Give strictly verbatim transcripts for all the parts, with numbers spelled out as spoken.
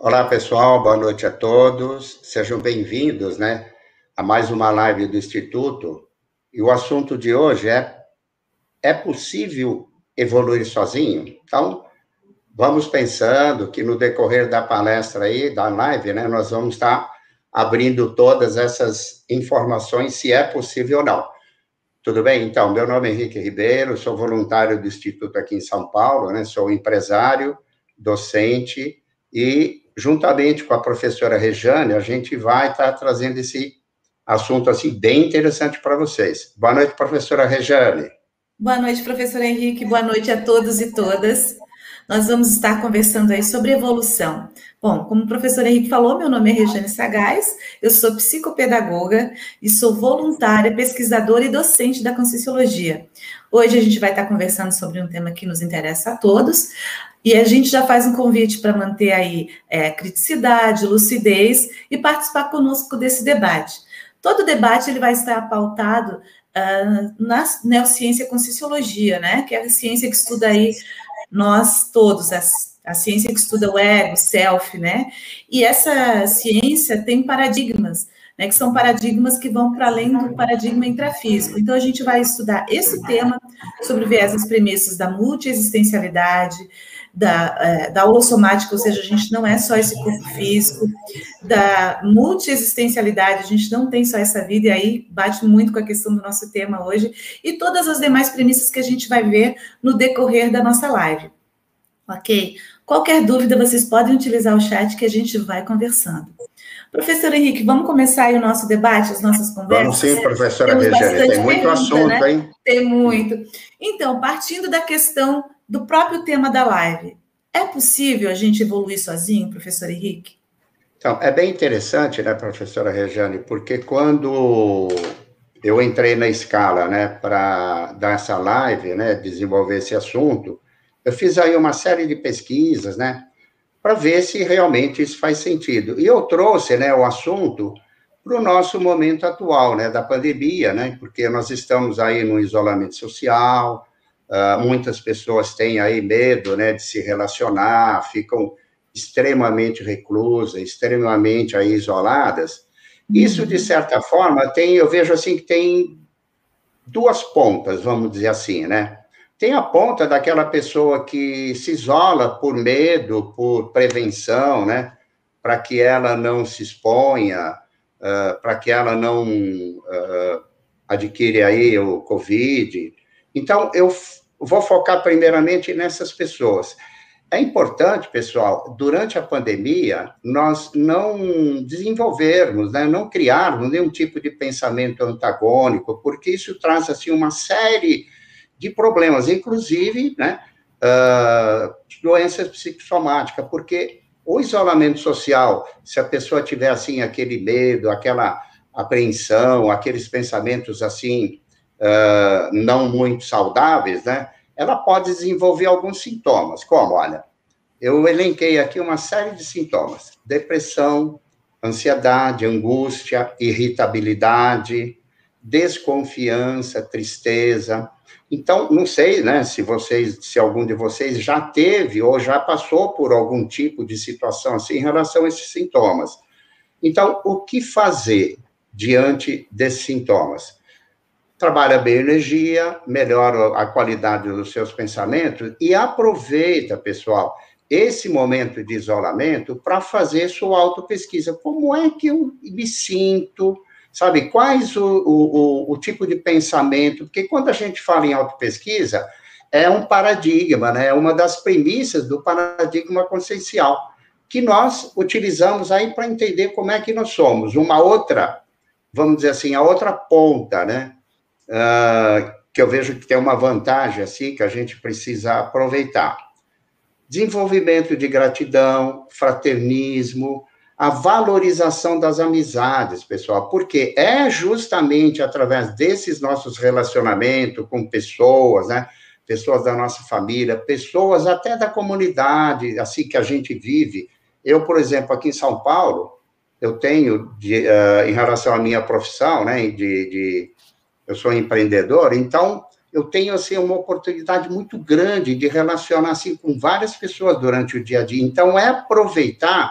Olá, pessoal, boa noite a todos. Sejam bem-vindos, né, a mais uma live do Instituto. E o assunto de hoje é: é possível evoluir sozinho? Então, vamos pensando que no decorrer da palestra aí, da live, né, nós vamos estar abrindo todas essas informações, se é possível ou não. Tudo bem? Então, meu nome é Henrique Ribeiro, sou voluntário do Instituto aqui em São Paulo, né, sou empresário, docente e, juntamente com a professora Rejane, a gente vai estar trazendo esse assunto, assim, bem interessante para vocês. Boa noite, professora Rejane. Boa noite, professor Henrique. Boa noite a todos e todas. Nós vamos estar conversando aí sobre evolução. Bom, como o professor Henrique falou, meu nome é Rejane Sagaz, eu sou psicopedagoga e sou voluntária, pesquisadora e docente da Conscienciologia. Hoje a gente vai estar conversando sobre um tema que nos interessa a todos, e a gente já faz um convite para manter aí é, criticidade, lucidez e participar conosco desse debate. Todo debate ele vai estar pautado Uh, na neurociência Conscienciologia, né, que é a ciência que estuda aí nós todos, a, a ciência que estuda o ego, o self, né, e essa ciência tem paradigmas, né, que são paradigmas que vão para além do paradigma intrafísico. Então, a gente vai estudar esse tema sobre o viés das premissas da multiexistencialidade, da, é, da holossomática, ou seja, a gente não é só esse corpo físico, da multiexistencialidade, a gente não tem só essa vida, e aí bate muito com a questão do nosso tema hoje, e todas as demais premissas que a gente vai ver no decorrer da nossa live. Ok? Qualquer dúvida, vocês podem utilizar o chat que a gente vai conversando. Professor Henrique, vamos começar aí o nosso debate, as nossas conversas? Vamos sim, professora Rejane, tem muito pergunta, assunto, né? hein? Tem muito. Então, partindo da questão do próprio tema da live, é possível a gente evoluir sozinho, professor Henrique? Então, é bem interessante, né, professora Rejane, porque quando eu entrei na escala, né, para dar essa live, né, desenvolver esse assunto, eu fiz aí uma série de pesquisas, né, para ver se realmente isso faz sentido. E eu trouxe, né, o assunto para o nosso momento atual, né, da pandemia, né, porque nós estamos aí no isolamento social, uh, muitas pessoas têm aí medo, né, de se relacionar, ficam extremamente reclusas, extremamente aí isoladas. Isso, de certa forma, tem, eu vejo assim que tem duas pontas, vamos dizer assim, né? Tem a ponta daquela pessoa que se isola por medo, por prevenção, né? Para que ela não se exponha, uh, para que ela não uh, adquire aí o Covid. Então, eu vou focar primeiramente nessas pessoas. É importante, pessoal, durante a pandemia, nós não desenvolvermos, né, não criarmos nenhum tipo de pensamento antagônico, porque isso traz, assim, uma série de problemas, inclusive, né, uh, doenças psicossomáticas, porque o isolamento social, se a pessoa tiver, assim, aquele medo, aquela apreensão, aqueles pensamentos, assim, uh, não muito saudáveis, né, ela pode desenvolver alguns sintomas, como, olha, eu elenquei aqui uma série de sintomas: depressão, ansiedade, angústia, irritabilidade, desconfiança, tristeza. Então, não sei, né, se vocês, se algum de vocês já teve ou já passou por algum tipo de situação assim em relação a esses sintomas. Então, o que fazer diante desses sintomas? Trabalha bem a energia, melhora a qualidade dos seus pensamentos e aproveita, pessoal, esse momento de isolamento para fazer sua autopesquisa. Como é que eu me sinto? Sabe, quais o, o, o tipo de pensamento? Porque quando a gente fala em autopesquisa, é um paradigma, né? É uma das premissas do paradigma consciencial, que nós utilizamos aí para entender como é que nós somos. Uma outra, vamos dizer assim, a outra ponta, né? Uh, que eu vejo que tem uma vantagem, assim, que a gente precisa aproveitar. Desenvolvimento de gratidão, fraternismo, a valorização das amizades, pessoal, porque é justamente através desses nossos relacionamentos com pessoas, né, pessoas da nossa família, pessoas até da comunidade, assim, que a gente vive. Eu, por exemplo, aqui em São Paulo, eu tenho, de, uh, em relação à minha profissão, né, de, de eu sou empreendedor, então eu tenho, assim, uma oportunidade muito grande de relacionar, assim, com várias pessoas durante o dia a dia. Então, é aproveitar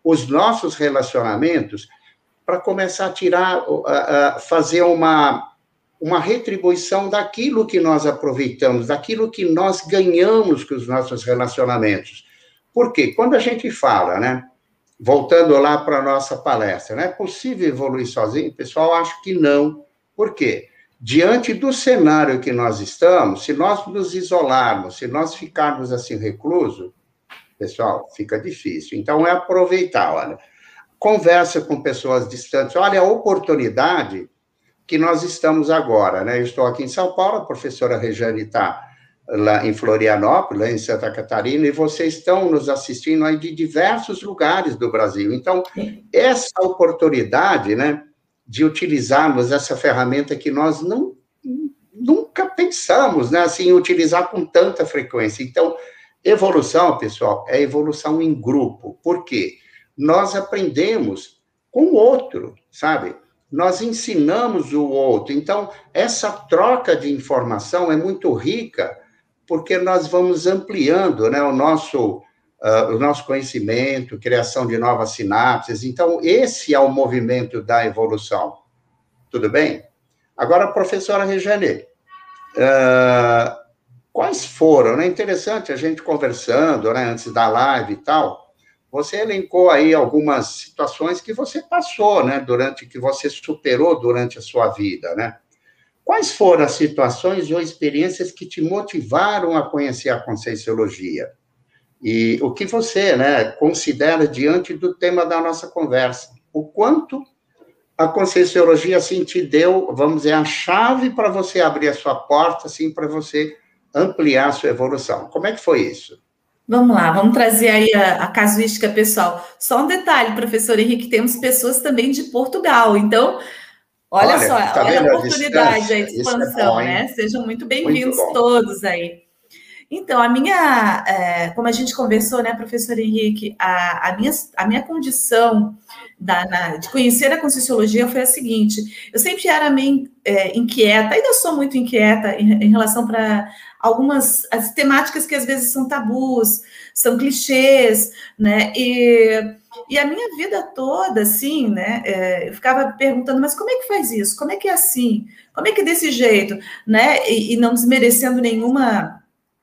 os nossos relacionamentos para começar a tirar, a, a fazer uma, uma retribuição daquilo que nós aproveitamos, daquilo que nós ganhamos com os nossos relacionamentos. Por quê? Quando a gente fala, né? Voltando lá para a nossa palestra, não é possível evoluir sozinho? O pessoal acha que não. Por quê? Diante do cenário que nós estamos, se nós nos isolarmos, se nós ficarmos assim reclusos, pessoal, fica difícil. Então, é aproveitar, olha, conversa com pessoas distantes, olha a oportunidade que nós estamos agora, né? Eu estou aqui em São Paulo, a professora Rejane está lá em Florianópolis, lá em Santa Catarina, e vocês estão nos assistindo aí de diversos lugares do Brasil. Então, essa oportunidade, né, de utilizarmos essa ferramenta que nós não, nunca pensamos, né, assim, utilizar com tanta frequência. Então, evolução, pessoal, é evolução em grupo. Por quê? Nós aprendemos com o outro, sabe? Nós ensinamos o outro. Então, essa troca de informação é muito rica, porque nós vamos ampliando, né, o nosso, uh, o nosso conhecimento, criação de novas sinapses. Então, esse é o movimento da evolução. Tudo bem? Agora, professora Rejane, uh, quais foram, né? Interessante a gente conversando, né, antes da live e tal, você elencou aí algumas situações que você passou, né, durante, que você superou durante a sua vida, né? Quais foram as situações ou experiências que te motivaram a conhecer a Conscienciologia? E o que você, né, considera diante do tema da nossa conversa? O quanto a Conscienciologia, assim, te deu, vamos dizer, a chave para você abrir a sua porta, assim, para você ampliar a sua evolução. Como é que foi isso? Vamos lá, vamos trazer aí a, a casuística pessoal. Só um detalhe, professor Henrique, temos pessoas também de Portugal, então... Olha, olha só, tá olha a oportunidade aí de expansão, é bom, né? Sejam muito bem-vindos todos aí. Então, a minha, é, como a gente conversou, né, professor Henrique, a, a, minha, a minha condição da, na, de conhecer a Conscienciologia foi a seguinte: eu sempre era meio é, inquieta, ainda sou muito inquieta em, em relação para algumas as temáticas que às vezes são tabus, são clichês, né? E, e a minha vida toda, assim, né? É, eu ficava perguntando, mas como é que faz isso? Como é que é assim? Como é que é desse jeito? Né? E, e não desmerecendo nenhuma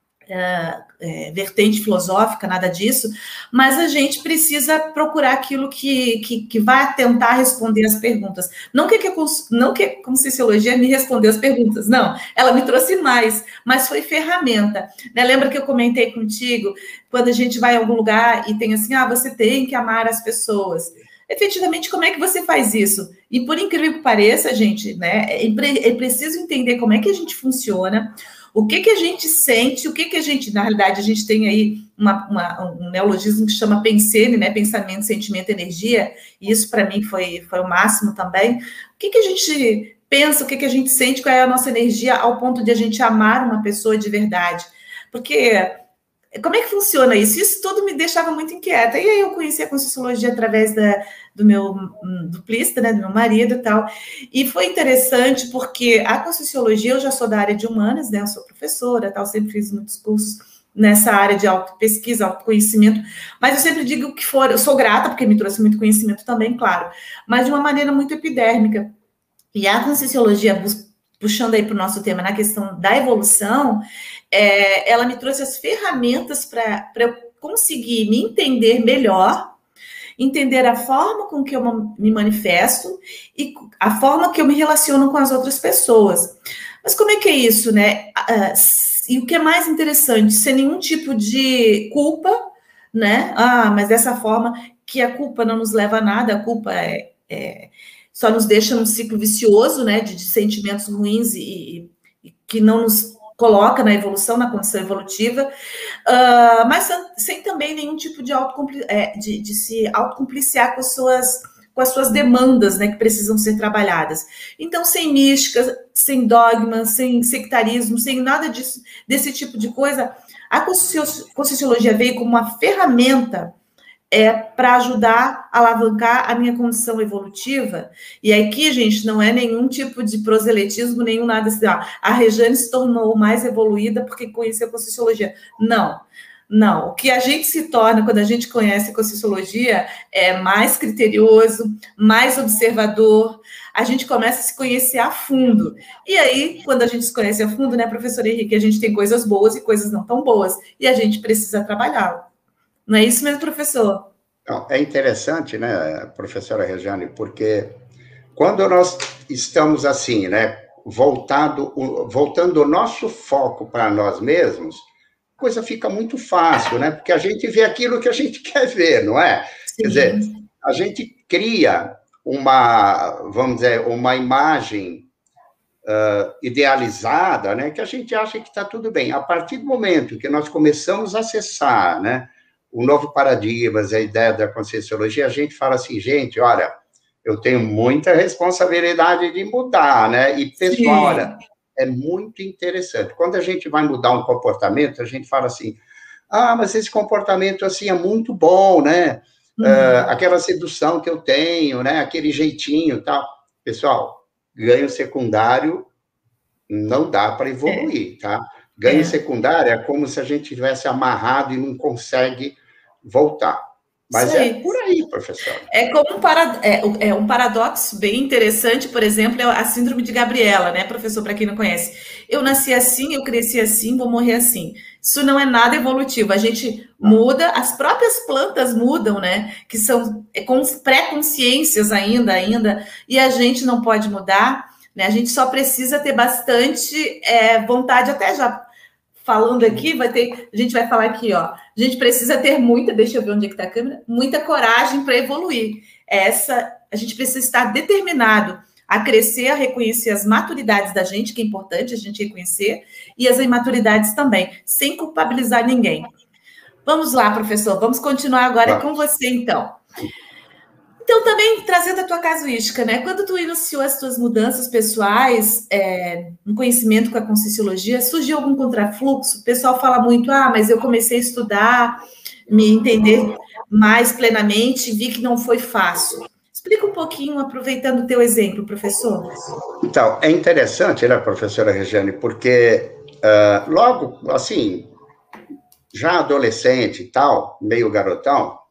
é, é, vertente filosófica, nada disso, mas a gente precisa procurar aquilo que, que, que vai tentar responder as perguntas. Não que, que, não que a Conscienciologia me respondeu as perguntas, não, ela me trouxe mais, mas foi ferramenta. Né? Lembra que eu comentei contigo, quando a gente vai a algum lugar e tem assim, ah, você tem que amar as pessoas. Efetivamente, como é que você faz isso? E por incrível que pareça, gente, né, é preciso entender como é que a gente funciona, o que que a gente sente, o que que a gente, na realidade, a gente tem aí uma, uma, um neologismo que chama pensene, né, pensamento, sentimento, energia, e isso para mim foi, foi o máximo também. O que que a gente pensa, o que que a gente sente, qual é a nossa energia ao ponto de a gente amar uma pessoa de verdade? Porque... como é que funciona isso? Isso tudo me deixava muito inquieta. E aí eu conheci a Conscienciologia através da, do meu duplista, né, do meu marido e tal. E foi interessante porque a Conscienciologia, eu já sou da área de humanas, né, eu sou professora, tal, sempre fiz muitos cursos nessa área de autopesquisa, autoconhecimento, mas eu sempre digo que for, eu sou grata porque me trouxe muito conhecimento também, claro, mas de uma maneira muito epidérmica. E a Conscienciologia, puxando aí para o nosso tema na questão da evolução, é, ela me trouxe as ferramentas para eu conseguir me entender melhor, entender a forma com que eu me manifesto e a forma que eu me relaciono com as outras pessoas. Mas como é que é isso, né? E o que é mais interessante, sem nenhum tipo de culpa, né? Ah, mas dessa forma que a culpa não nos leva a nada, a culpa é... é só nos deixa num ciclo vicioso, né, de, de sentimentos ruins e, e que não nos coloca na evolução, na condição evolutiva, uh, mas sem também nenhum tipo de, é, de, de se autocompliciar com as suas, com as suas demandas, né, que precisam ser trabalhadas. Então, sem mística, sem dogma, sem sectarismo, sem nada disso, desse tipo de coisa, a Conscienciologia veio como uma ferramenta é para ajudar a alavancar a minha condição evolutiva. E aqui, gente, não é nenhum tipo de proselitismo, nenhum nada assim. Ó, a Rejane se tornou mais evoluída porque conheceu a Conscienciologia. Não. Não, o que a gente se torna quando a gente conhece a Conscienciologia é mais criterioso, mais observador, a gente começa a se conhecer a fundo. E aí, quando a gente se conhece a fundo, né, professor Henrique, a gente tem coisas boas e coisas não tão boas, e a gente precisa trabalhar. Não é isso mesmo, professor? Não, é interessante, né, professora Regiane, porque quando nós estamos assim, né, voltado, voltando o nosso foco para nós mesmos, a coisa fica muito fácil, né, porque a gente vê aquilo que a gente quer ver, não é? Sim. Quer dizer, a gente cria uma, vamos dizer, uma imagem uh, idealizada, né, que a gente acha que está tudo bem. A partir do momento que nós começamos a acessar, né, o novo paradigma, a ideia da Conscienciologia, a gente fala assim, gente, olha, eu tenho muita responsabilidade de mudar, né? E, pessoal, Sim. olha, é muito interessante. Quando a gente vai mudar um comportamento, a gente fala assim, ah, mas esse comportamento, assim, é muito bom, né? Uhum. Uh, aquela sedução que eu tenho, né? Aquele jeitinho e tal. Pessoal, ganho secundário não dá para evoluir, é. tá? Ganho é. secundário é como se a gente tivesse amarrado e não consegue voltar. Mas é por aí, professor. É como um, para, é, é um paradoxo bem interessante, por exemplo, é a síndrome de Gabriela, né, professor, para quem não conhece. Eu nasci assim, eu cresci assim, vou morrer assim. Isso não é nada evolutivo. A gente muda, as próprias plantas mudam, né, que são com pré-consciências ainda, ainda, e a gente não pode mudar, né, a gente só precisa ter bastante é, vontade, até já falando aqui, vai ter, a gente vai falar aqui, ó, a gente precisa ter muita, deixa eu ver onde é que tá a câmera, muita coragem para evoluir. Essa, a gente precisa estar determinado a crescer, a reconhecer as maturidades da gente, que é importante a gente reconhecer, e as imaturidades também, sem culpabilizar ninguém. Vamos lá, professor, vamos continuar agora vamos. com você, então. Então, também trazendo a tua casuística, né? Quando tu iniciou as tuas mudanças pessoais, é, no conhecimento com a Conscienciologia, surgiu algum contrafluxo? O pessoal fala muito, ah, mas eu comecei a estudar, me entender mais plenamente, vi que não foi fácil. Explica um pouquinho, aproveitando o teu exemplo, professor. Então, é interessante, né, professora Regiane, porque uh, logo, assim, já adolescente e tal, meio garotão,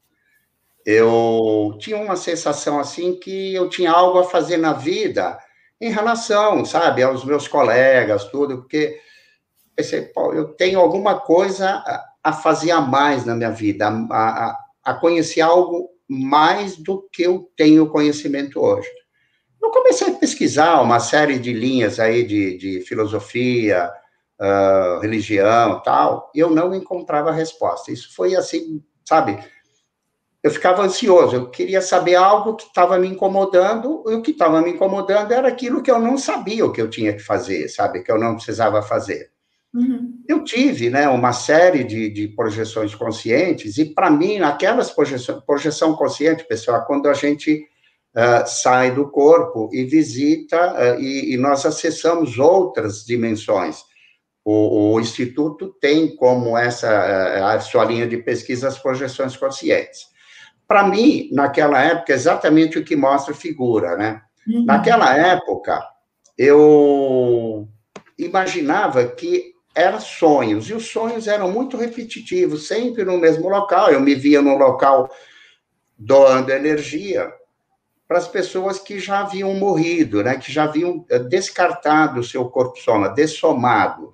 eu tinha uma sensação, assim, que eu tinha algo a fazer na vida em relação, sabe, aos meus colegas, tudo, porque pensei, pô, eu tenho alguma coisa a fazer a mais na minha vida, a, a, a conhecer algo mais do que eu tenho conhecimento hoje. Eu comecei a pesquisar uma série de linhas aí de, de filosofia, uh, religião e tal, e eu não encontrava resposta. Isso foi assim, sabe... Eu ficava ansioso, eu queria saber algo que estava me incomodando, e o que estava me incomodando era aquilo que eu não sabia o que eu tinha que fazer, sabe, que eu não precisava fazer. Uhum. Eu tive, né, uma série de, de projeções conscientes, e para mim, naquelas projeções, projeção consciente, pessoal, quando a gente uh, sai do corpo e visita, uh, e, e nós acessamos outras dimensões. O, o Instituto tem como essa, uh, a sua linha de pesquisa, as projeções conscientes. Para mim, naquela época, exatamente o que mostra a figura, né? Uhum. Naquela época, eu imaginava que eram sonhos, e os sonhos eram muito repetitivos, sempre no mesmo local. Eu me via no local doando energia para as pessoas que já haviam morrido, né? Que já haviam descartado o seu corpo soma, dessomado.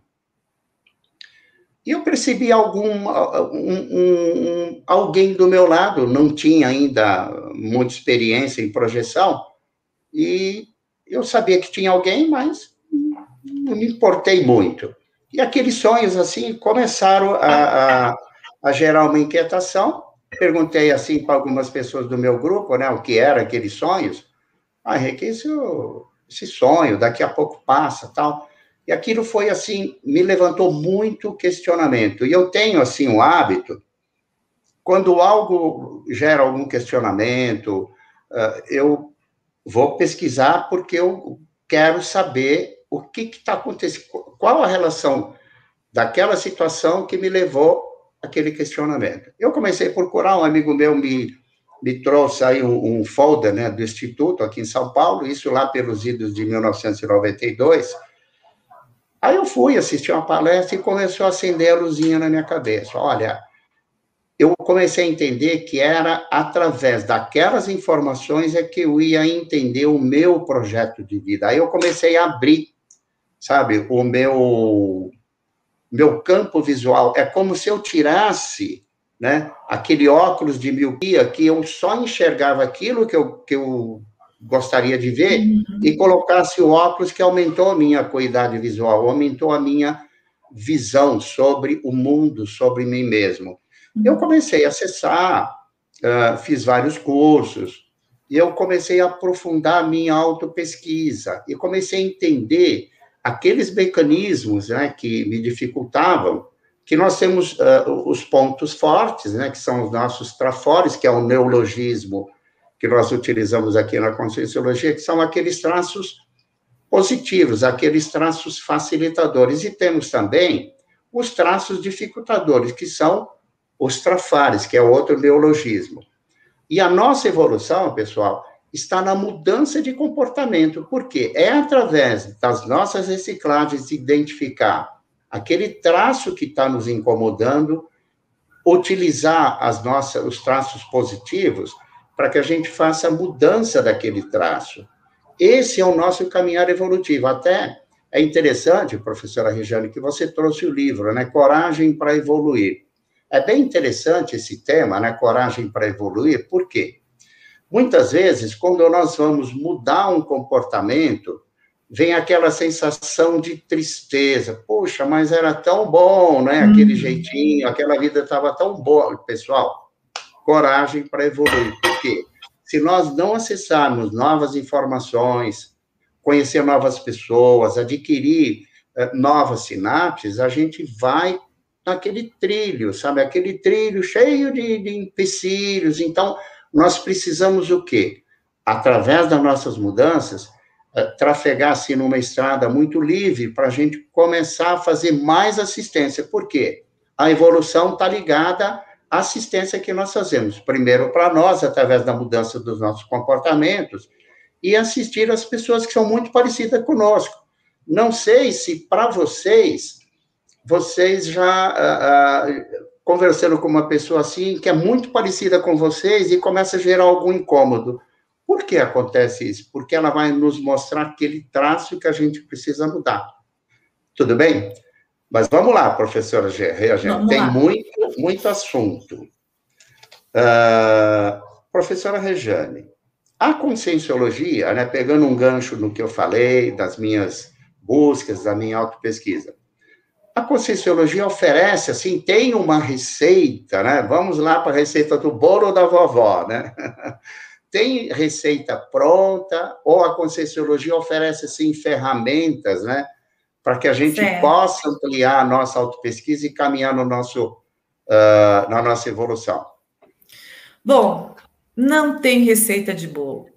E eu percebi algum, um, um, alguém do meu lado, não tinha ainda muita experiência em projeção, e eu sabia que tinha alguém, mas não me importei muito. E aqueles sonhos, assim, começaram a, a, a gerar uma inquietação. Perguntei, assim, para algumas pessoas do meu grupo, né, o que eram aqueles sonhos. Ah, Henrique, isso, esse sonho, daqui a pouco passa, tal... E aquilo foi, assim, me levantou muito questionamento. E eu tenho, assim, o hábito, quando algo gera algum questionamento, eu vou pesquisar porque eu quero saber o que está acontecendo, qual a relação daquela situação que me levou àquele questionamento. Eu comecei a procurar, um amigo meu me, me trouxe aí um, um folder, né, do Instituto, aqui em São Paulo, isso lá pelos idos de mil novecentos e noventa e dois. Aí eu fui assistir uma palestra e começou a acender a luzinha na minha cabeça. Olha, eu comecei a entender que era através daquelas informações é que eu ia entender o meu projeto de vida. Aí eu comecei a abrir, sabe, o meu, meu campo visual. É como se eu tirasse, né, aquele óculos de miopia que eu só enxergava aquilo que eu, que eu gostaria de ver, uhum. e colocasse o óculos que aumentou a minha acuidade visual, aumentou a minha visão sobre o mundo, sobre mim mesmo. Eu comecei a acessar, uh, fiz vários cursos, e eu comecei a aprofundar a minha autopesquisa, e comecei a entender aqueles mecanismos, né, que me dificultavam, que nós temos uh, os pontos fortes, né, que são os nossos trafores, que é o neologismo que nós utilizamos aqui na Conscienciologia, que são aqueles traços positivos, aqueles traços facilitadores, e temos também os traços dificultadores, que são os trafares, que é outro neologismo. E a nossa evolução, pessoal, está na mudança de comportamento, porque é através das nossas reciclagens identificar aquele traço que está nos incomodando, utilizar as nossas, os traços positivos, para que a gente faça a mudança daquele traço. Esse é o nosso caminhar evolutivo. Até é interessante, professora Regiane, que você trouxe o livro, né? Coragem para Evoluir. É bem interessante esse tema, né? Coragem para Evoluir, por quê? Muitas vezes, quando nós vamos mudar um comportamento, vem aquela sensação de tristeza. Poxa, mas era tão bom, né? Aquele hum. jeitinho, aquela vida estava tão boa. Pessoal, coragem para evoluir. Por quê? Se nós não acessarmos novas informações, conhecer novas pessoas, adquirir uh, novas sinapses, a gente vai naquele trilho, sabe? Aquele trilho cheio de, de empecilhos. Então, nós precisamos o quê? Através das nossas mudanças, uh, trafegar assim numa estrada muito livre para a gente começar a fazer mais assistência. Por quê? A evolução está ligada à assistência que nós fazemos. Primeiro para nós, através da mudança dos nossos comportamentos, e assistir as pessoas que são muito parecidas conosco. Não sei se para vocês, vocês já uh, uh, conversando com uma pessoa assim, que é muito parecida com vocês e começa a gerar algum incômodo. Por que acontece isso? Porque ela vai nos mostrar aquele traço que a gente precisa mudar. Tudo bem? Mas vamos lá, professora Regiane, tem lá. muito, muito assunto. Uh, professora Regiane, a Conscienciologia, né, pegando um gancho no que eu falei, das minhas buscas, da minha autopesquisa, a Conscienciologia oferece, assim, tem uma receita, né? Vamos lá para a receita do bolo da vovó, né? Tem receita pronta, ou a Conscienciologia oferece, assim, ferramentas, né? Para que a gente certo. possa ampliar a nossa autopesquisa e caminhar no nosso, uh, na nossa evolução. Bom, não tem receita de bolo.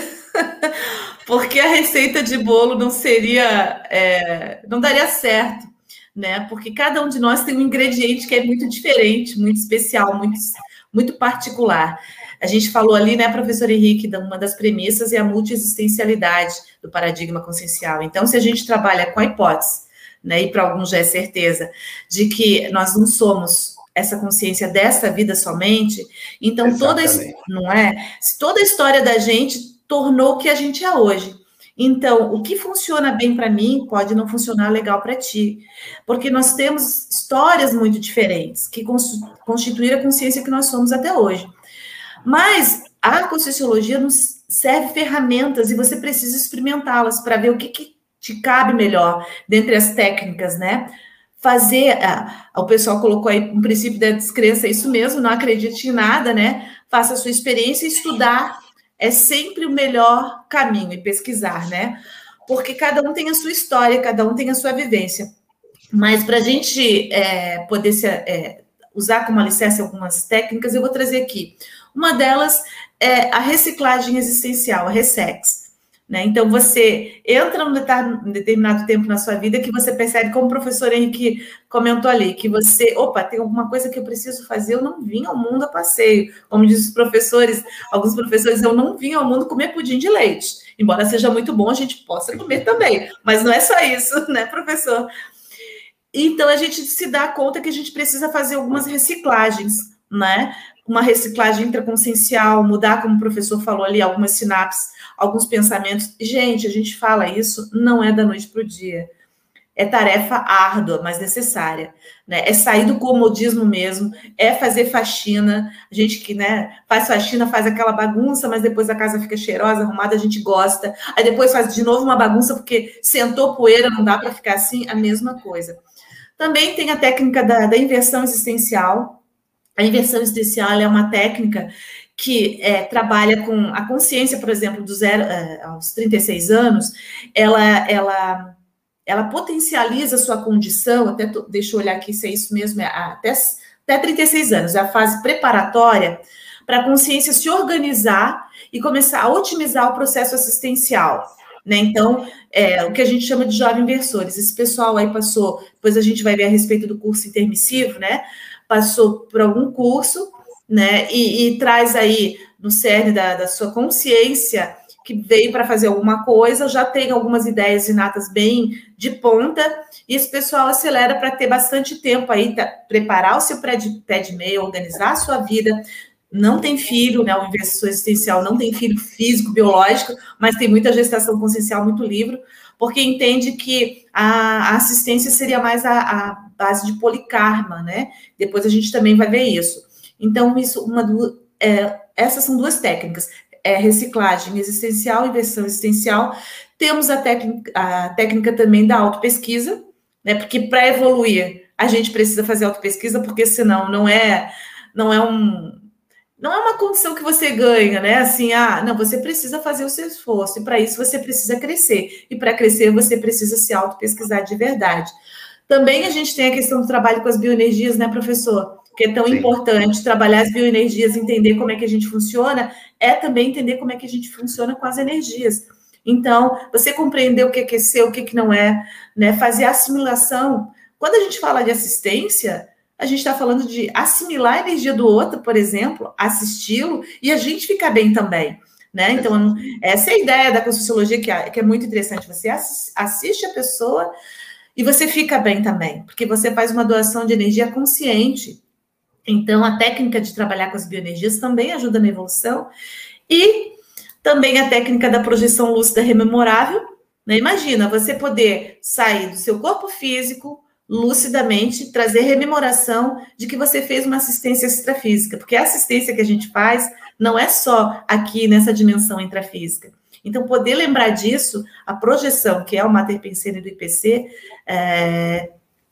Porque a receita de bolo não seria, é, não daria certo, né? Porque cada um de nós tem um ingrediente que é muito diferente, muito especial, muito, muito particular. A gente falou ali, né, professor Henrique, uma das premissas é a multiexistencialidade do paradigma consciencial. Então, se a gente trabalha com a hipótese, né, e para alguns já é certeza, de que nós não somos essa consciência dessa vida somente, então Exatamente. toda, não é? Toda a história da gente tornou o que a gente é hoje. Então, o que funciona bem para mim pode não funcionar legal para ti, porque nós temos histórias muito diferentes que constituíram a consciência que nós somos até hoje. Mas a Conscienciologia nos serve ferramentas e você precisa experimentá-las para ver o que, que te cabe melhor dentre as técnicas, né? Fazer, ah, o pessoal colocou aí um princípio da descrença, é isso mesmo, não acredite em nada, né? Faça a sua experiência e estudar é sempre o melhor caminho, e pesquisar, né? Porque cada um tem a sua história, cada um tem a sua vivência. Mas para a gente é, poder se, é, usar como alicerce algumas técnicas, eu vou trazer aqui. Uma delas é a reciclagem existencial, a Ressex. Né? Então, você entra num determinado tempo na sua vida que você percebe, como o professor Henrique comentou ali, que você, opa, tem alguma coisa que eu preciso fazer, eu não vim ao mundo a passeio. Como diz os professores, alguns professores, eu não vim ao mundo comer pudim de leite. Embora seja muito bom, a gente possa comer também. Mas não é só isso, né, professor? Então, a gente se dá conta que a gente precisa fazer algumas reciclagens. né? Uma reciclagem intraconsciencial, mudar, como o professor falou ali, algumas sinapses, alguns pensamentos. Gente, a gente fala isso, não é da noite para o dia. É tarefa árdua, mas necessária, né? É sair do comodismo mesmo, é fazer faxina. A gente que, né, faz faxina, faz aquela bagunça, mas depois a casa fica cheirosa, arrumada, a gente gosta. Aí depois faz de novo uma bagunça porque sentou poeira, não dá para ficar assim, a mesma coisa. Também tem a técnica da, da inversão existencial. A inversão existencial é uma técnica que é, trabalha com a consciência, por exemplo, do zero é, aos trinta e seis anos, ela... ela ela potencializa a sua condição, até tô, deixa eu olhar aqui se é isso mesmo, é até, até trinta e seis anos, é a fase preparatória para a consciência se organizar e começar a otimizar o processo assistencial, né? Então, é, o que a gente chama de jovem inversores, esse pessoal aí passou, depois a gente vai ver a respeito do curso intermissivo, né? Passou por algum curso, né? E, e traz aí no cerne da, da sua consciência que veio para fazer alguma coisa, já tem algumas ideias inatas bem de ponta, e esse pessoal acelera para ter bastante tempo aí, tá, preparar o seu pé de, pé de meia, organizar a sua vida. Não tem filho, né? O inversor existencial não tem filho físico, biológico, mas tem muita gestação consciencial, muito livro, porque entende que a, a assistência seria mais a, a base de polikarma, né? Depois a gente também vai ver isso. Então, isso, uma do, é, essas são duas técnicas. É, reciclagem existencial, inversão existencial. Temos a técnica, a técnica também da autopesquisa, né? Porque para evoluir a gente precisa fazer autopesquisa, porque senão não é, não é um, não é uma condição que você ganha, né? Assim, ah, não, você precisa fazer o seu esforço, e para isso você precisa crescer, e para crescer você precisa se autopesquisar de verdade. Também a gente tem a questão do trabalho com as bioenergias, né, professor? Que é tão Sim. importante trabalhar as bioenergias, entender como é que a gente funciona, é também entender como é que a gente funciona com as energias. Então, você compreender o que é ser, o que não é, né? Fazer a assimilação. Quando a gente fala de assistência, a gente está falando de assimilar a energia do outro, por exemplo, assisti-lo, e a gente ficar bem também, né? Então, essa é a ideia da Conscienciologia, que é, que é muito interessante. Você assiste a pessoa e você fica bem também, porque você faz uma doação de energia consciente. Então, a técnica de trabalhar com as bioenergias também ajuda na evolução. E também a técnica da projeção lúcida rememorável, né? Imagina, você poder sair do seu corpo físico lucidamente, trazer rememoração de que você fez uma assistência extrafísica, porque a assistência que a gente faz não é só aqui nessa dimensão intrafísica. Então, poder lembrar disso, a projeção, que é o Mater Pensene do I P C, é,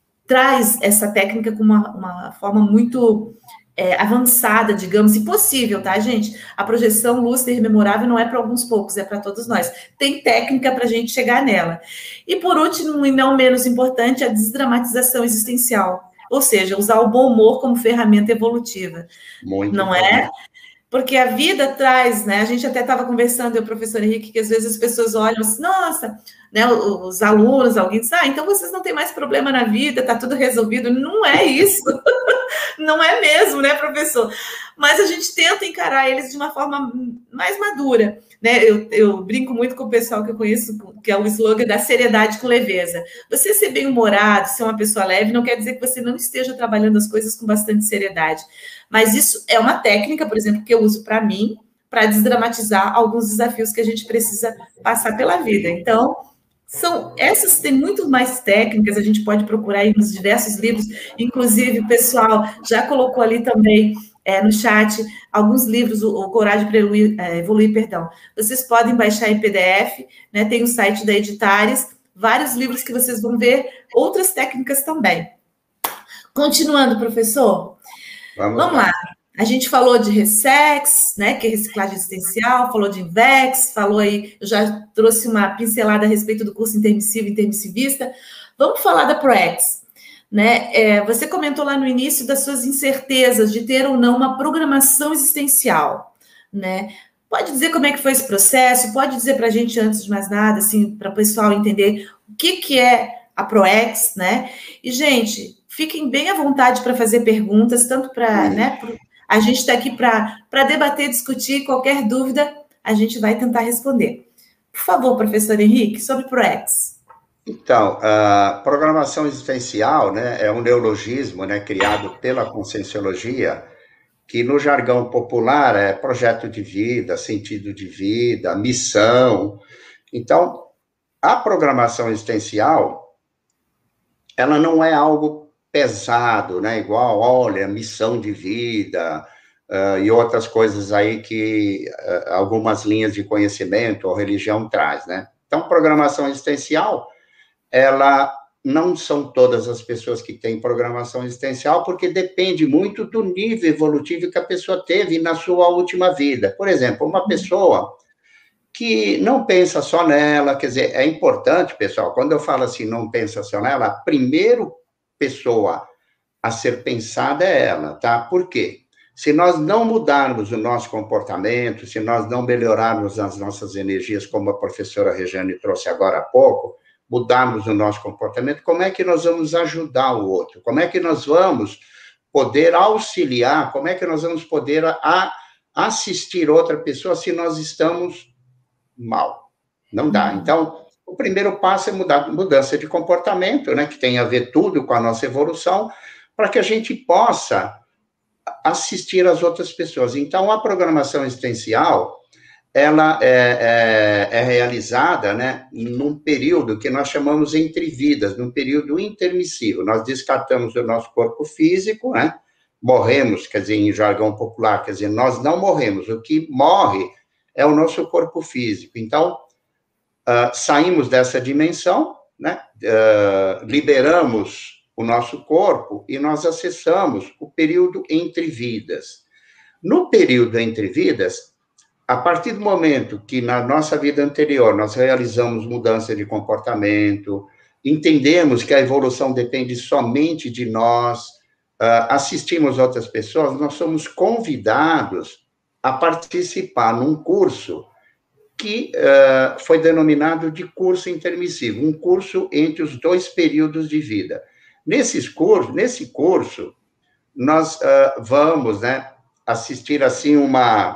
traz essa técnica com uma, uma forma muito é, avançada, digamos, e possível, tá, gente? A projeção lúcida e rememorável não é para alguns poucos, é para todos nós. Tem técnica para a gente chegar nela. E, por último, e não menos importante, a desdramatização existencial, ou seja, usar o bom humor como ferramenta evolutiva. Muito não importante. É? Porque a vida traz, né? A gente até estava conversando, eu, professor Henrique, que às vezes as pessoas olham assim, nossa, né? Os alunos, alguém diz, ah, então vocês não têm mais problema na vida, tá tudo resolvido. Não é isso. Não é mesmo, né, professor? Mas a gente tenta encarar eles de uma forma mais madura, né? Eu, eu brinco muito com o pessoal que eu conheço, que é o slogan da seriedade com leveza. Você ser bem-humorado, ser uma pessoa leve, não quer dizer que você não esteja trabalhando as coisas com bastante seriedade. Mas isso é uma técnica, por exemplo, que eu uso para mim, para desdramatizar alguns desafios que a gente precisa passar pela vida. Então, são essas, tem muito mais técnicas, a gente pode procurar aí nos diversos livros, inclusive o pessoal já colocou ali também é, no chat alguns livros, o, o Coragem para Evoluir, é, Evoluir, perdão. Vocês podem baixar em P D F, né, tem o site da Editares, vários livros que vocês vão ver, outras técnicas também. Continuando, professor, vamos, vamos lá. lá. A gente falou de Ressex, né, que é reciclagem existencial, falou de Invex, falou aí, eu já trouxe uma pincelada a respeito do curso intermissivo e intermissivista. Vamos falar da ProEx, né? É, você comentou lá no início das suas incertezas de ter ou não uma programação existencial, né? Pode dizer como é que foi esse processo? Pode dizer para a gente, antes de mais nada, assim, para o pessoal entender o que, que é a ProEx, né? E, gente, fiquem bem à vontade para fazer perguntas, tanto para, né, pro, a gente está aqui para debater, discutir, qualquer dúvida, a gente vai tentar responder. Por favor, professor Henrique, sobre ProEx. Então, a programação existencial, né, é um neologismo, né, criado pela Conscienciologia, que no jargão popular é projeto de vida, sentido de vida, missão. Então, a programação existencial, ela não é algo pesado, né? Igual, olha, missão de vida, uh, e outras coisas aí que uh, algumas linhas de conhecimento ou religião traz, né? Então, programação existencial, ela não são todas as pessoas que têm programação existencial, porque depende muito do nível evolutivo que a pessoa teve na sua última vida. Por exemplo, uma pessoa que não pensa só nela, quer dizer, é importante, pessoal, quando eu falo assim, não pensa só nela, a primeira pessoa a ser pensada é ela, tá? Por quê? Se nós não mudarmos o nosso comportamento, se nós não melhorarmos as nossas energias, como a professora Regiane trouxe agora há pouco, mudarmos o nosso comportamento, como é que nós vamos ajudar o outro? Como é que nós vamos poder auxiliar? Como é que nós vamos poder a, assistir outra pessoa se nós estamos mal? Não dá. Então, o primeiro passo é mudar, mudança de comportamento, né, que tem a ver tudo com a nossa evolução, para que a gente possa assistir as outras pessoas. Então, a programação existencial, ela é, é, é realizada, né, num período que nós chamamos entre vidas, num período intermissivo. Nós descartamos o nosso corpo físico, né, morremos, quer dizer, em jargão popular, quer dizer, nós não morremos, o que morre é o nosso corpo físico. Então, uh, saímos dessa dimensão, né, uh, liberamos o nosso corpo e nós acessamos o período entre vidas. No período entre vidas, a partir do momento que na nossa vida anterior nós realizamos mudança de comportamento, entendemos que a evolução depende somente de nós, uh, assistimos outras pessoas, nós somos convidados a participar num curso que uh, foi denominado de curso intermissivo, um curso entre os dois períodos de vida. Nesses cursos, nesse curso, nós uh, vamos, né, assistir assim uma,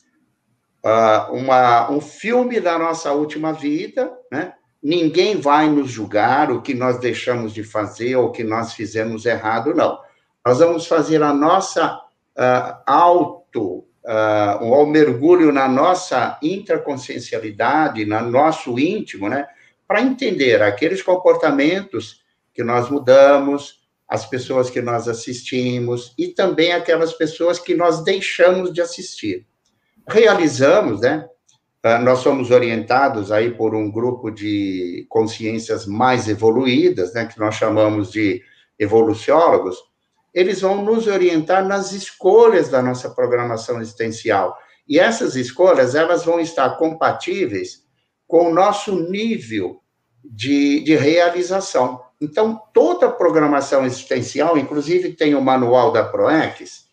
uh, uma, um filme da nossa última vida, né? Ninguém vai nos julgar o que nós deixamos de fazer ou o que nós fizemos errado, não. Nós vamos fazer a nossa uh, auto, uh, um mergulho na nossa intraconsciencialidade, no nosso íntimo, né? Para entender aqueles comportamentos que nós mudamos, as pessoas que nós assistimos e também aquelas pessoas que nós deixamos de assistir. Realizamos, né? Nós somos orientados aí por um grupo de consciências mais evoluídas, né? Que nós chamamos de evoluciólogos. Eles vão nos orientar nas escolhas da nossa programação existencial. E essas escolhas, elas vão estar compatíveis com o nosso nível de, de realização. Então, toda a programação existencial, inclusive tem o manual da ProEx,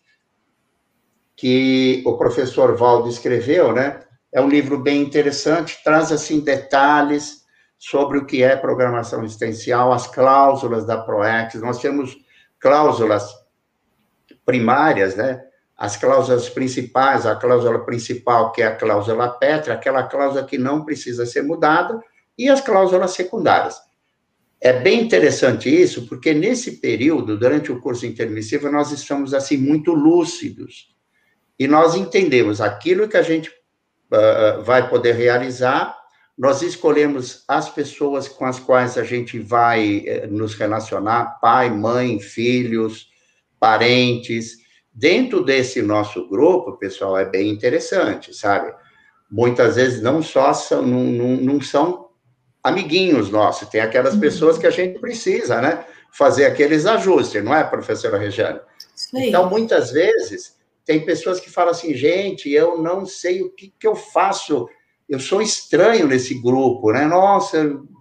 que o professor Valdo escreveu, né? É um livro bem interessante, traz, assim, detalhes sobre o que é programação existencial, as cláusulas da ProEx. Nós temos cláusulas primárias, né? As cláusulas principais, a cláusula principal, que é a cláusula Petra, aquela cláusula que não precisa ser mudada, e as cláusulas secundárias. É bem interessante isso, porque nesse período, durante o curso intermissivo, nós estamos, assim, muito lúcidos. E nós entendemos aquilo que a gente uh, vai poder realizar, nós escolhemos as pessoas com as quais a gente vai uh, nos relacionar, pai, mãe, filhos, parentes. Dentro desse nosso grupo, pessoal, é bem interessante, sabe? Muitas vezes não só são, não, não, não são amiguinhos nossos, tem aquelas pessoas que a gente precisa, né, fazer aqueles ajustes, não é, professora Regiane? Então, muitas vezes, tem pessoas que falam assim, gente, eu não sei o que, que eu faço, eu sou estranho nesse grupo, né, nossa,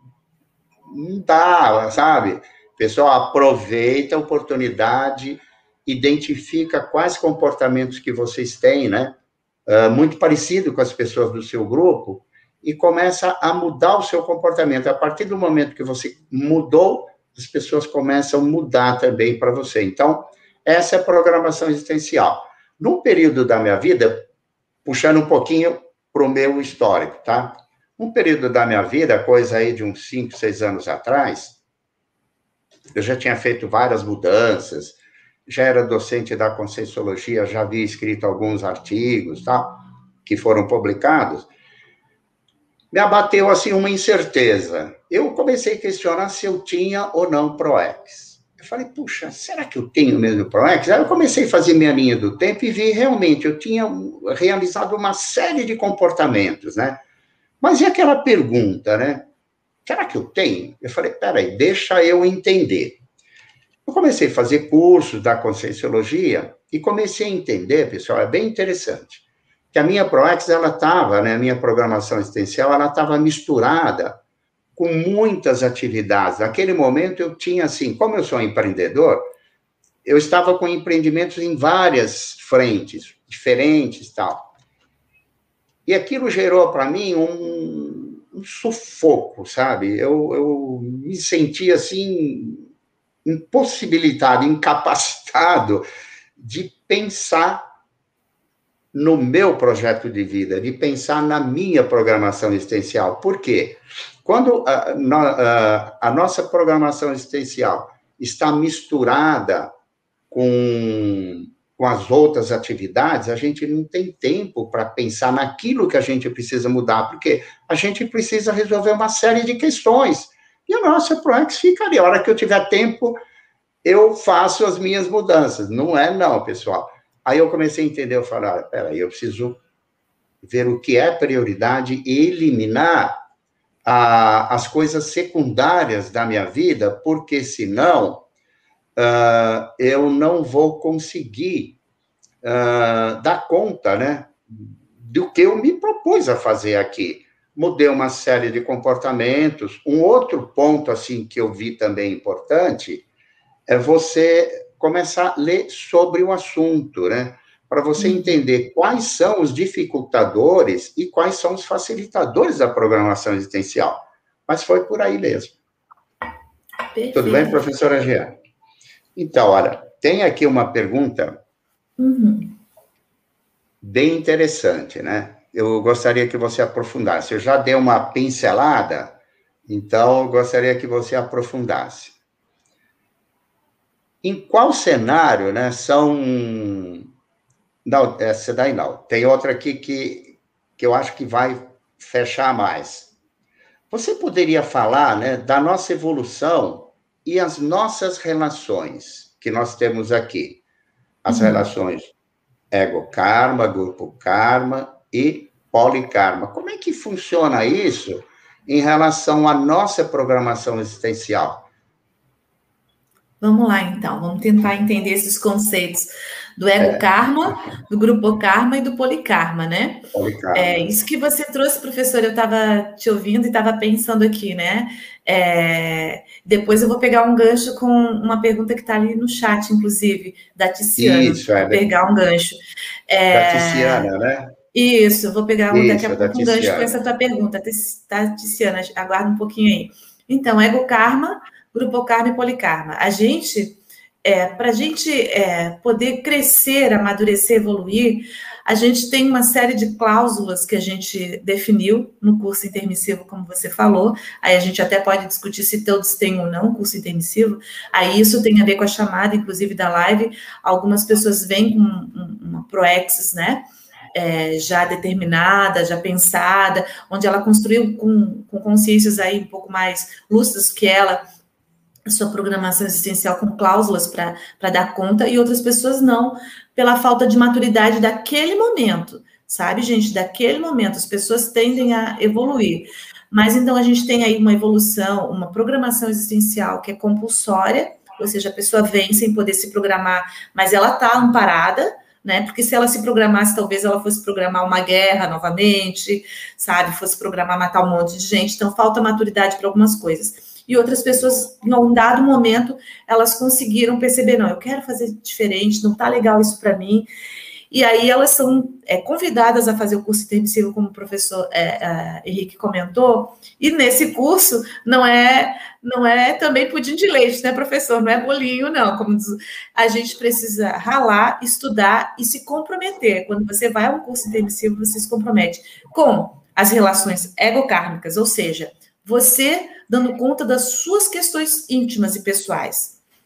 não dá, sabe? Pessoal, aproveita a oportunidade, identifica quais comportamentos que vocês têm, né, uh, muito parecido com as pessoas do seu grupo, e começa a mudar o seu comportamento. A partir do momento que você mudou, as pessoas começam a mudar também para você. Então, essa é a programação existencial. Num período da minha vida, puxando um pouquinho para o meu histórico, tá? Um período da minha vida, coisa aí de uns cinco, seis anos atrás, eu já tinha feito várias mudanças, já era docente da Conscienciologia, já havia escrito alguns artigos, tal, que foram publicados, me abateu, assim, uma incerteza. Eu comecei a questionar se eu tinha ou não PROEX. Eu falei, puxa, será que eu tenho mesmo PROEX? Aí eu comecei a fazer minha linha do tempo e vi, realmente, eu tinha realizado uma série de comportamentos, né? Mas e aquela pergunta, né? Será que eu tenho? Eu falei, peraí, deixa eu entender. Eu comecei a fazer cursos da Conscienciologia e comecei a entender, pessoal, é bem interessante, que a minha PROEX, ela estava, né, a minha programação existencial, ela estava misturada com muitas atividades. Naquele momento eu tinha, assim, como eu sou empreendedor, eu estava com empreendimentos em várias frentes, diferentes e tal. E aquilo gerou para mim um, um sufoco, sabe? Eu, eu me sentia, assim, impossibilitado, incapacitado de pensar no meu projeto de vida, de pensar na minha programação existencial. Por quê? Quando a, a, a nossa programação existencial está misturada com, com as outras atividades, a gente não tem tempo para pensar naquilo que a gente precisa mudar, porque a gente precisa resolver uma série de questões. E a nossa PROEX fica ali. A hora que eu tiver tempo, eu faço as minhas mudanças. Não é não, pessoal. Aí eu comecei a entender, eu falei, ah, peraí, eu preciso ver o que é prioridade e eliminar a, as coisas secundárias da minha vida, porque senão uh, eu não vou conseguir uh, dar conta, né, do que eu me propus a fazer aqui. Mudei uma série de comportamentos. Um outro ponto, assim, que eu vi também importante é você começar a ler sobre o assunto, né? Para você entender quais são os dificultadores e quais são os facilitadores da programação existencial. Mas foi por aí mesmo. Perfeito. Tudo bem, professora Jean? Então, olha, tem aqui uma pergunta uhum. bem interessante, né? Eu gostaria que você aprofundasse. Eu já dei uma pincelada, então eu gostaria que você aprofundasse. Em qual cenário, né, são... Não, essa daí não. Tem outra aqui que, que eu acho que vai fechar mais. Você poderia falar, né, da nossa evolução e as nossas relações que nós temos aqui? As uhum. relações ego-karma, grupo-karma e polikarma. Como é que funciona isso em relação à nossa programação existencial? Vamos lá, então. Vamos tentar entender esses conceitos do ego-karma, do grupo-karma e do polikarma, né? Polikarma. É, isso que você trouxe, professor, eu estava te ouvindo e estava pensando aqui, né? É, depois eu vou pegar um gancho com uma pergunta que está ali no chat, inclusive, da Tiziana. Isso, é. Vou pegar um gancho. É, da Tiziana, né? Isso, eu vou pegar um, isso, daqui a pouco um gancho com essa tua pergunta, tá, Tiziana? Aguarda um pouquinho aí. Então, ego-karma, grupo-karma e polikarma. A gente, é, para a gente é, poder crescer, amadurecer, evoluir, a gente tem uma série de cláusulas que a gente definiu no curso intermissivo, como você falou. Aí a gente até pode discutir se todos têm ou não curso intermissivo. Aí isso tem a ver com a chamada, inclusive, da live. Algumas pessoas vêm com uma PROEX, né? É, já determinada, já pensada, onde ela construiu com, com consciências aí um pouco mais lúcidas que ela, a sua programação existencial com cláusulas para dar conta, e outras pessoas não, pela falta de maturidade daquele momento, sabe, gente? Daquele momento, as pessoas tendem a evoluir. Mas, então, a gente tem aí uma evolução, uma programação existencial que é compulsória, ou seja, a pessoa vem sem poder se programar, mas ela está amparada, né? Porque se ela se programasse, talvez ela fosse programar uma guerra novamente, sabe? Fosse programar matar um monte de gente. Então, falta maturidade para algumas coisas. E outras pessoas, em um dado momento, elas conseguiram perceber, não, eu quero fazer diferente, não está legal isso para mim. E aí elas são é, convidadas a fazer o curso intermissivo, como o professor é, é, Henrique comentou, e nesse curso não é, não é também pudim de leite, né, professor? Não é bolinho, não. Como diz, a gente precisa ralar, estudar e se comprometer. Quando você vai a um curso intermissivo, você se compromete com as relações ego-kármicas, ou seja, você dando conta das suas questões íntimas e pessoais.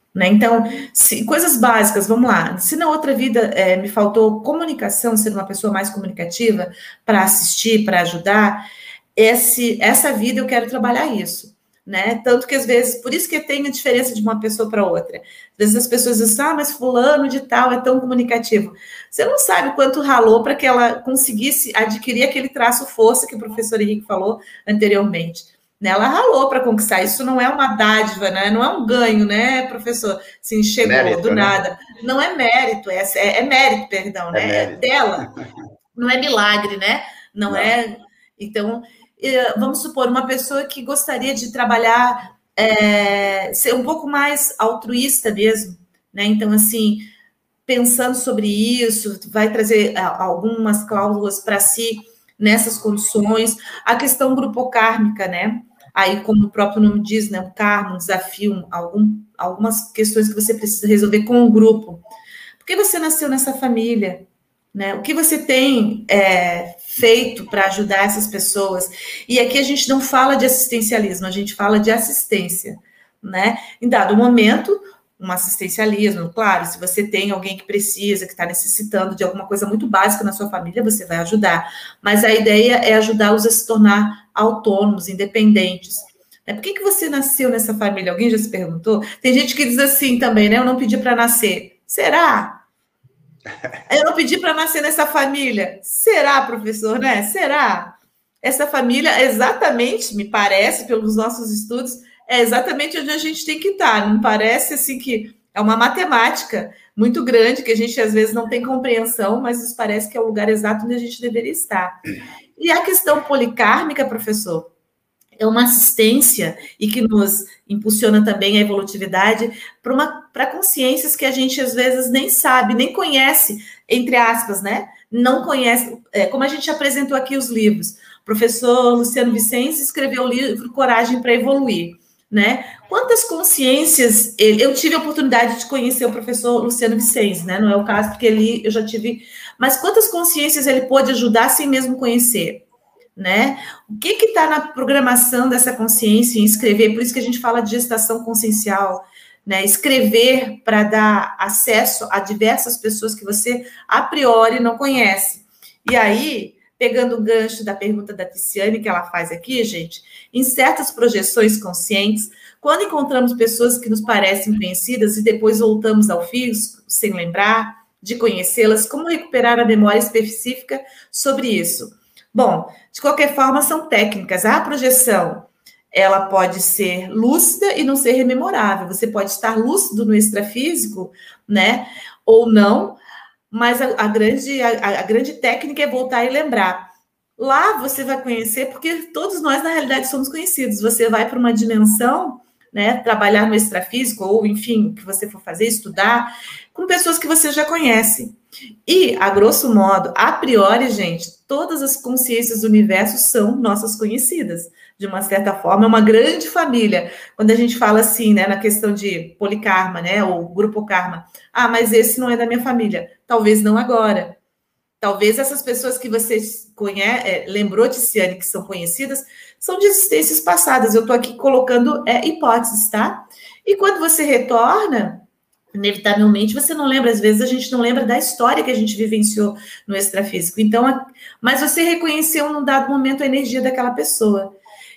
Né? Então, se, coisas básicas, vamos lá. Se na outra vida é, me faltou comunicação, ser uma pessoa mais comunicativa para assistir, para ajudar, esse, essa vida eu quero trabalhar isso. Né? Tanto que às vezes, por isso que tem a diferença de uma pessoa para outra. Às vezes as pessoas dizem, ah, mas fulano de tal é tão comunicativo. Você não sabe quanto ralou para que ela conseguisse adquirir aquele traço força que o professor Henrique falou anteriormente. Né? Ela ralou para conquistar. Isso não é uma dádiva, né? Não é um ganho, né, professor? Assim, chegou mérito, do nada. Né? Não é mérito, é, é, é mérito, perdão, né? É, mérito. É dela. Não é milagre, né? Não, não. é. Então, vamos supor, uma pessoa que gostaria de trabalhar, é, ser um pouco mais altruísta mesmo, né? Então, assim, pensando sobre isso, vai trazer algumas cláusulas para si nessas condições. A questão grupocármica, né? Aí, como o próprio nome diz, né? Um karma, um desafio, algum, algumas questões que você precisa resolver com o grupo. Por que você nasceu nessa família? Né? O que você tem é, feito para ajudar essas pessoas? E aqui a gente não fala de assistencialismo, a gente fala de assistência, né? Em dado momento, um assistencialismo, claro, se você tem alguém que precisa, que está necessitando de alguma coisa muito básica na sua família, você vai ajudar. Mas a ideia é ajudá-los a se tornar autônomos, independentes. Né? Por que, que você nasceu nessa família? Alguém já se perguntou? Tem gente que diz assim também, né? Eu não pedi para nascer. Será? Eu não pedi para nascer nessa família. Será, professor, né? Será? Essa família, exatamente, me parece, pelos nossos estudos, é exatamente onde a gente tem que estar. Não parece, assim, que é uma matemática muito grande, que a gente, às vezes, não tem compreensão, mas nos parece que é o lugar exato onde a gente deveria estar. E a questão policármica, professor, é uma assistência e que nos impulsiona também a evolutividade para consciências que a gente, às vezes, nem sabe, nem conhece, entre aspas, né? Não conhece, é, como a gente apresentou aqui os livros. O professor Luciano Vicens escreveu o livro Coragem para Evoluir, né? Quantas consciências... Ele, eu tive a oportunidade de conhecer o professor Luciano Vicens, né? Não é o caso, porque ele, eu já tive... Mas quantas consciências ele pôde ajudar sem mesmo conhecer? Né? O que está na programação dessa consciência em escrever? Por isso que a gente fala de gestação consciencial, né? Escrever para dar acesso a diversas pessoas que você a priori não conhece. E aí, pegando o gancho da pergunta da Tiziane que ela faz aqui, gente, em certas projeções conscientes, quando encontramos pessoas que nos parecem conhecidas e depois voltamos ao fio sem lembrar de conhecê-las, como recuperar a memória específica sobre isso? Bom, de qualquer forma, são técnicas. A projeção, ela pode ser lúcida e não ser rememorável. Você pode estar lúcido no extrafísico, né? Ou não, mas a, a, grande, a, a grande técnica é voltar e lembrar. Lá você vai conhecer, porque todos nós, na realidade, somos conhecidos. Você vai para uma dimensão, né? Trabalhar no extrafísico, ou, enfim, o que você for fazer, estudar, com pessoas que você já conhece. E, a grosso modo, a priori, gente, todas as consciências do universo são nossas conhecidas. De uma certa forma, é uma grande família. Quando a gente fala assim, né, na questão de polikarma, né, ou grupo karma, ah, mas esse não é da minha família. Talvez não agora. Talvez essas pessoas que você conhece, é, lembrou, Tiziane, que são conhecidas, são de existências passadas. Eu estou aqui colocando é, hipóteses, tá? E quando você retorna, inevitavelmente, você não lembra, às vezes a gente não lembra da história que a gente vivenciou no extrafísico. Então, mas você reconheceu num dado momento a energia daquela pessoa.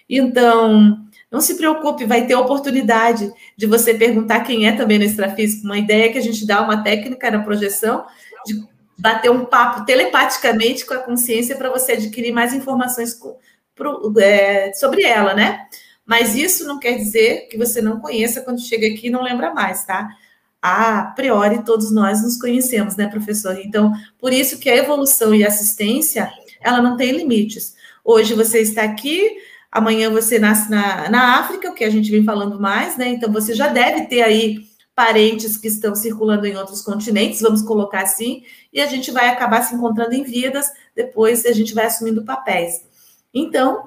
Então, não se preocupe, vai ter oportunidade de você perguntar quem é também no extrafísico. Uma ideia que a gente dá, uma técnica na projeção, de bater um papo telepaticamente com a consciência para você adquirir mais informações com, pro, é, sobre ela, né? Mas isso não quer dizer que você não conheça quando chega aqui e não lembra mais, tá? A priori, todos nós nos conhecemos, né, professor? Então, por isso que a evolução e a assistência, ela não tem limites. Hoje você está aqui, amanhã você nasce na, na África, o que a gente vem falando mais, né? Então, você já deve ter aí parentes que estão circulando em outros continentes, vamos colocar assim, e a gente vai acabar se encontrando em vidas, depois a gente vai assumindo papéis. Então,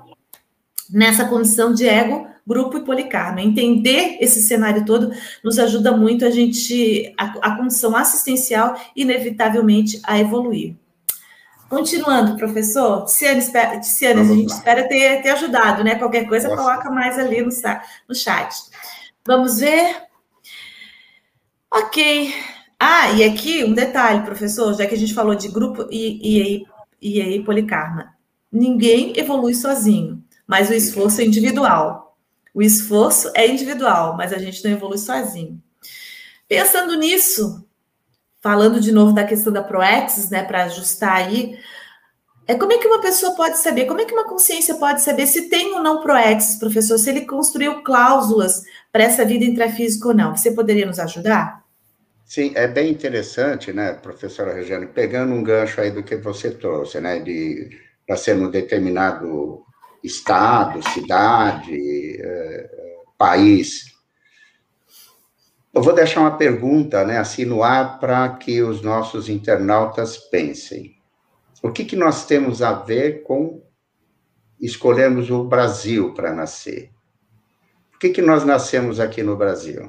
nessa condição de ego, grupo e polikarma. Entender esse cenário todo nos ajuda muito a gente, a, a condição assistencial, inevitavelmente, a evoluir. Continuando, professor, Tiziane, Tiziane a gente espera ter, ter ajudado, né? Qualquer coisa, Nossa. Coloca mais ali no, no chat. Vamos ver. Ok. Ah, e aqui um detalhe, professor, já que a gente falou de grupo e, e, e aí, Policarma. Ninguém evolui sozinho, mas o esforço é individual. O esforço é individual, mas a gente não evolui sozinho. Pensando nisso, falando de novo da questão da Proexis, né, para ajustar aí, é como é que uma pessoa pode saber, como é que uma consciência pode saber se tem ou não Proexis, professor, se ele construiu cláusulas para essa vida intrafísica ou não? Você poderia nos ajudar? Sim, é bem interessante, né, professora Regiane, pegando um gancho aí do que você trouxe, né, de para ser num determinado estado, cidade, eh, país. Eu vou deixar uma pergunta, né, assim no ar para que os nossos internautas pensem. O que que nós temos a ver com escolhermos o Brasil para nascer? Por que que nós nascemos aqui no Brasil?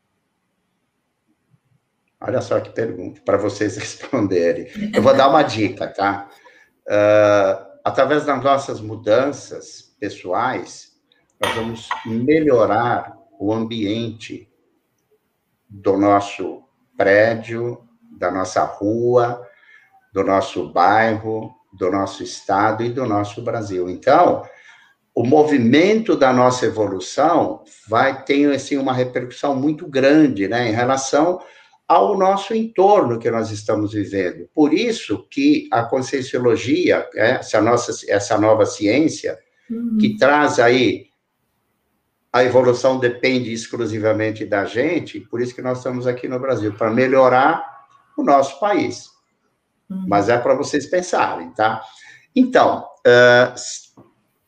Olha só que pergunta, para vocês responderem. Eu vou dar uma dica, tá? Uh, através das nossas mudanças pessoais, nós vamos melhorar o ambiente do nosso prédio, da nossa rua, do nosso bairro, do nosso estado e do nosso Brasil. Então, o movimento da nossa evolução vai ter assim, uma repercussão muito grande, né, em relação ao nosso entorno que nós estamos vivendo. Por isso que a Conscienciologia, essa, nossa, essa nova ciência, uhum. que traz aí a evolução depende exclusivamente da gente, por isso que nós estamos aqui no Brasil, para melhorar o nosso país. Uhum. Mas é para vocês pensarem, tá? Então, uh,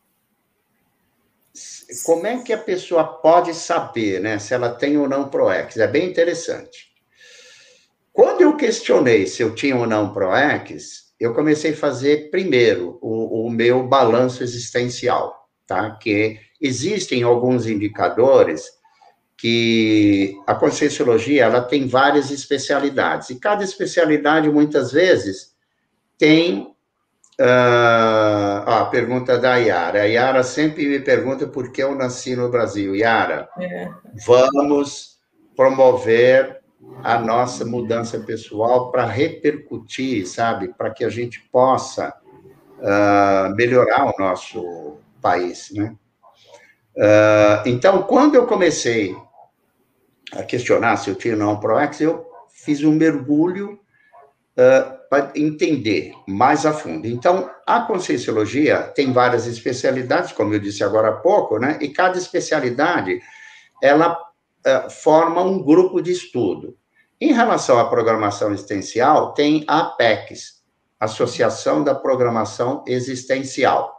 como é que a pessoa pode saber, né, se ela tem ou não Proex? É bem interessante. Quando eu questionei se eu tinha ou não Proex, eu comecei a fazer primeiro o, o meu balanço existencial, tá? Que existem alguns indicadores que a Conscienciologia, ela tem várias especialidades, e cada especialidade, muitas vezes, tem... Uh, ó, a pergunta da Yara. A Yara sempre me pergunta por que eu nasci no Brasil. Yara, é. Vamos promover a nossa mudança pessoal para repercutir, sabe? Para que a gente possa uh, melhorar o nosso país, né? Uh, então, quando eu comecei a questionar se eu tinha ou não Proex, eu fiz um mergulho uh, para entender mais a fundo. Então, a Conscienciologia tem várias especialidades, como eu disse agora há pouco, né? E cada especialidade, ela uh, forma um grupo de estudo. Em relação à programação existencial, tem a APEX, Associação da Programação Existencial.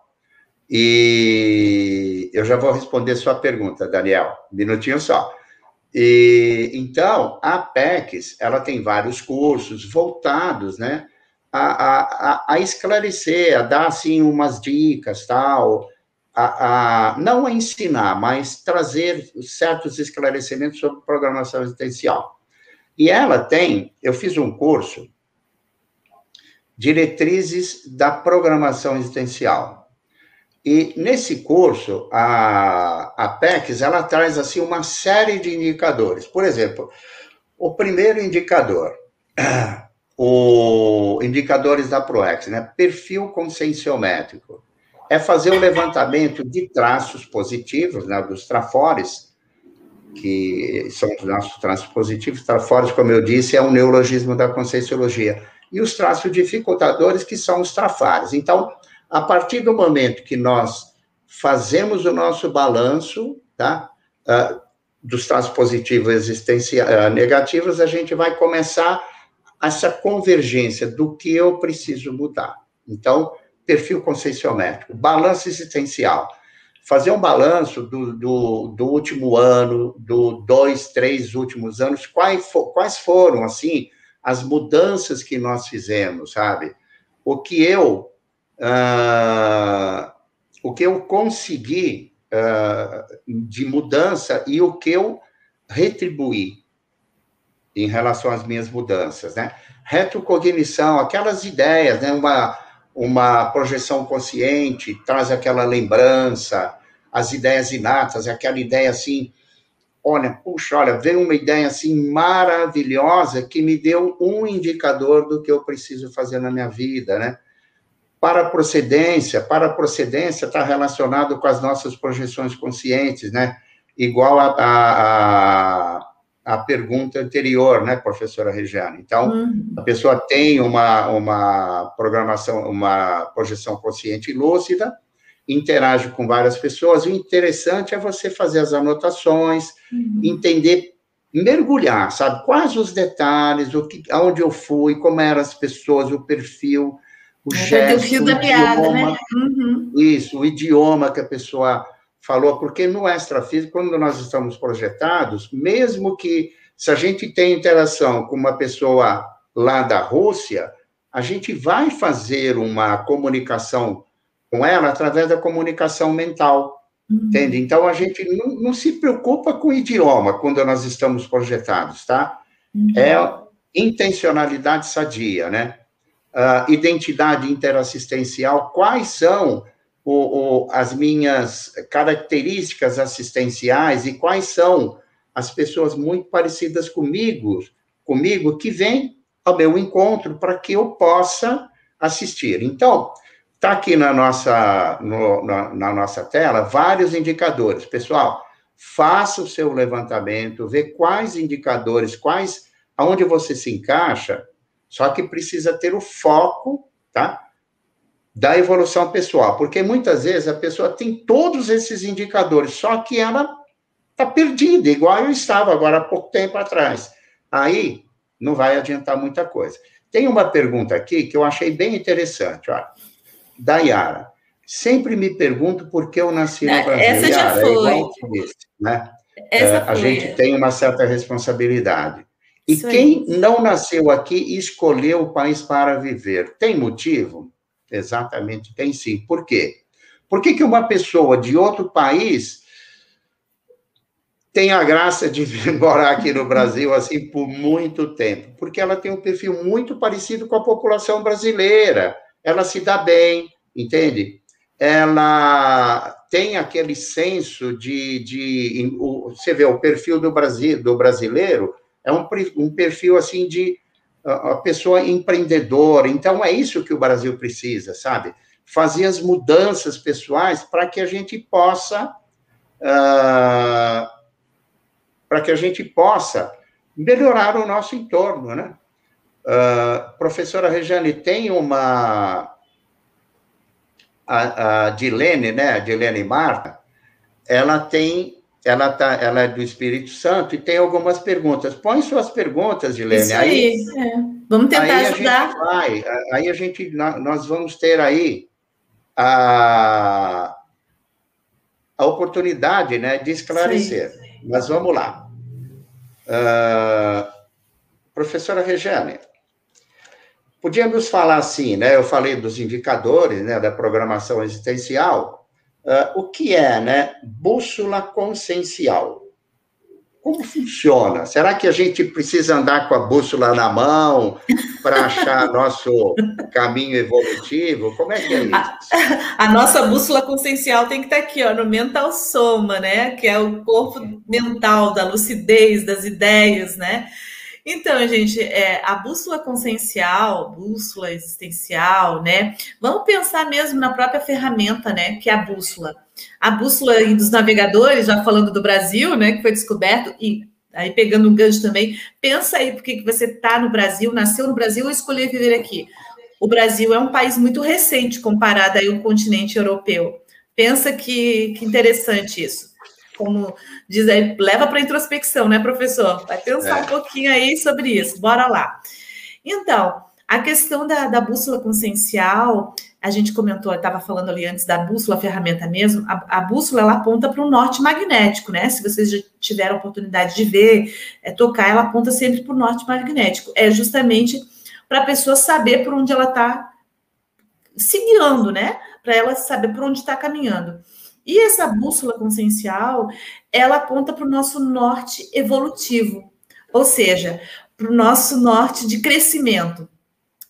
E eu já vou responder sua pergunta, Daniel, um minutinho só. E, então, a APEX, ela tem vários cursos voltados, né, a, a, a esclarecer, a dar, assim, umas dicas, tal, a, a, não a ensinar, mas trazer certos esclarecimentos sobre programação existencial. E ela tem, eu fiz um curso, Diretrizes da Programação Existencial. E nesse curso, a, a APEX, ela traz, assim, uma série de indicadores. Por exemplo, o primeiro indicador, o indicadores da Proex, né? Perfil conscienciométrico. É fazer um levantamento de traços positivos, né, dos trafores, que são os nossos traços positivos. Trafores, como eu disse, é um neologismo da Conscienciologia. E os traços dificultadores, que são os trafares. Então, a partir do momento que nós fazemos o nosso balanço, tá, uh, dos traços positivos existenciais, uh, negativos, a gente vai começar essa convergência do que eu preciso mudar. Então, perfil conscienciométrico, balanço existencial. Fazer um balanço do, do, do último ano, do dois, três últimos anos, quais, for, quais foram, assim, as mudanças que nós fizemos, sabe? O que eu Uh, o que eu consegui uh, de mudança e o que eu retribuí em relação às minhas mudanças, né? Retrocognição, aquelas ideias, né? Uma, uma projeção consciente traz aquela lembrança, as ideias inatas, aquela ideia, assim, olha, puxa, olha, veio uma ideia assim maravilhosa que me deu um indicador do que eu preciso fazer na minha vida, né? Para a procedência, para a procedência está relacionado com as nossas projeções conscientes, né? Igual a, a, a pergunta anterior, né, professora Regiane? Então, uhum. a pessoa tem uma, uma programação, uma projeção consciente lúcida, interage com várias pessoas, o interessante é você fazer as anotações, uhum. entender, mergulhar, sabe? Quais os detalhes, o que, aonde eu fui, como eram as pessoas, o perfil, o gesto, o fio da piada, né? Uhum. Isso, o idioma que a pessoa falou, porque no extrafísico, quando nós estamos projetados, mesmo que, se a gente tem interação com uma pessoa lá da Rússia, a gente vai fazer uma comunicação com ela através da comunicação mental, uhum. entende? Então, a gente não, não se preocupa com o idioma quando nós estamos projetados, tá? Uhum. É intencionalidade sadia, né? Uh, identidade interassistencial, quais são o, o, as minhas características assistenciais e quais são as pessoas muito parecidas comigo, comigo que vêm ao meu encontro para que eu possa assistir. Então, está aqui na nossa, no, na, na nossa tela vários indicadores. Pessoal, faça o seu levantamento, vê quais indicadores, quais, aonde você se encaixa, só que precisa ter o foco, tá? Da evolução pessoal, porque muitas vezes a pessoa tem todos esses indicadores, só que ela está perdida, igual eu estava agora há pouco tempo atrás. Aí não vai adiantar muita coisa. Tem uma pergunta aqui que eu achei bem interessante, olha. Da Yara. Sempre me pergunto por que eu nasci no Brasil. Essa já Yara, foi. É igual que disse, né? Essa é, a foi. gente tem uma certa responsabilidade. E Isso quem aí. não nasceu aqui e escolheu o país para viver, tem motivo? Exatamente, tem sim. Por quê? Por que que uma pessoa de outro país tem a graça de vir morar aqui no Brasil assim por muito tempo? Porque ela tem um perfil muito parecido com a população brasileira. Ela se dá bem, entende? Ela tem aquele senso de... de você vê, o perfil do, Brasil, do brasileiro é um, um perfil, assim, de a pessoa empreendedora. Então, é isso que o Brasil precisa, sabe? Fazer as mudanças pessoais para que a gente possa... Uh, para que a gente possa melhorar o nosso entorno, né? Uh, professora Regiane, tem uma... A, a Dilene, né? A Dilene Marta, ela tem... Ela, tá, ela é do Espírito Santo e tem algumas perguntas. Põe suas perguntas, Dilene. Isso aí, aí é. Vamos tentar aí ajudar. A gente vai, aí a gente... Nós vamos ter aí a, a oportunidade, né, de esclarecer. Mas vamos lá. Uh, professora Regiane, podíamos falar assim, né? Eu falei dos indicadores, né, da programação existencial. Uh, o que é, né, bússola consciencial? Como funciona? Será que a gente precisa andar com a bússola na mão para achar nosso caminho evolutivo? Como é que é isso? A, a nossa bússola consciencial tem que estar aqui, ó, no mental soma, né? Que é o corpo mental, da lucidez, das ideias, né? Então, gente, é, a bússola consciencial, bússola existencial, né? Vamos pensar mesmo na própria ferramenta, né? Que é a bússola. A bússola dos navegadores, já falando do Brasil, né? Que foi descoberto, e aí pegando um gancho também, pensa aí por que você está no Brasil, nasceu no Brasil ou escolheu viver aqui. O Brasil é um país muito recente comparado aí ao continente europeu. Pensa que, que interessante isso. Como diz aí, leva para introspecção, né, professor? Vai pensar é. um pouquinho aí sobre isso. Bora lá. Então, a questão da, da bússola consciencial, a gente comentou, estava falando ali antes da bússola, a ferramenta mesmo, a, a bússola, ela aponta para o norte magnético, né? Se vocês já tiveram a oportunidade de ver, é, tocar, ela aponta sempre para o norte magnético. É justamente para a pessoa saber por onde ela está se guiando, né? Para ela saber por onde está caminhando. E essa bússola consciencial, ela aponta para o nosso norte evolutivo, ou seja, para o nosso norte de crescimento.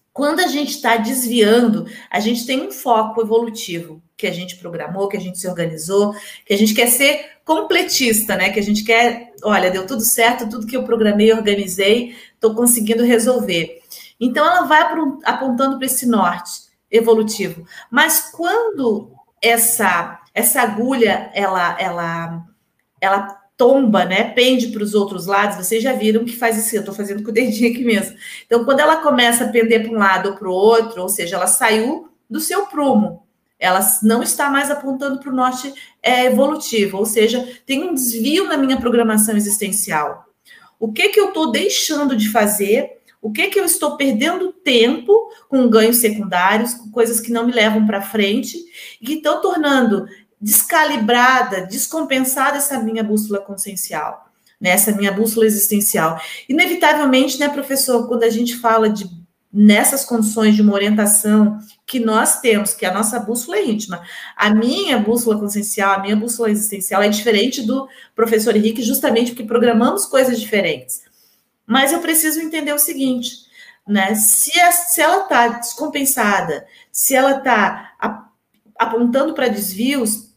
Quando a gente está desviando, a gente tem um foco evolutivo que a gente programou, que a gente se organizou, que a gente quer ser completista, né? Que a gente quer, olha, deu tudo certo, tudo que eu programei, organizei, estou conseguindo resolver. Então, ela vai apontando para esse norte evolutivo. Mas quando essa, essa agulha, ela, ela, ela tomba, né, pende para os outros lados, vocês já viram que faz isso, eu estou fazendo com o dedinho aqui mesmo. Então, quando ela começa a pender para um lado ou para o outro, ou seja, ela saiu do seu prumo, ela não está mais apontando para o norte é, evolutivo, ou seja, tem um desvio na minha programação existencial. O que, que eu estou deixando de fazer? O que, que eu estou perdendo tempo com ganhos secundários, com coisas que não me levam para frente, e que estão tornando descalibrada, descompensada essa minha bússola consciencial, né? Essa minha bússola existencial. Inevitavelmente, né, professor, quando a gente fala de nessas condições de uma orientação que nós temos, que a nossa bússola é íntima, a minha bússola consciencial, a minha bússola existencial é diferente do professor Henrique, justamente porque programamos coisas diferentes. Mas eu preciso entender o seguinte, né? Se, a, se ela está descompensada, se ela está apontando para desvios,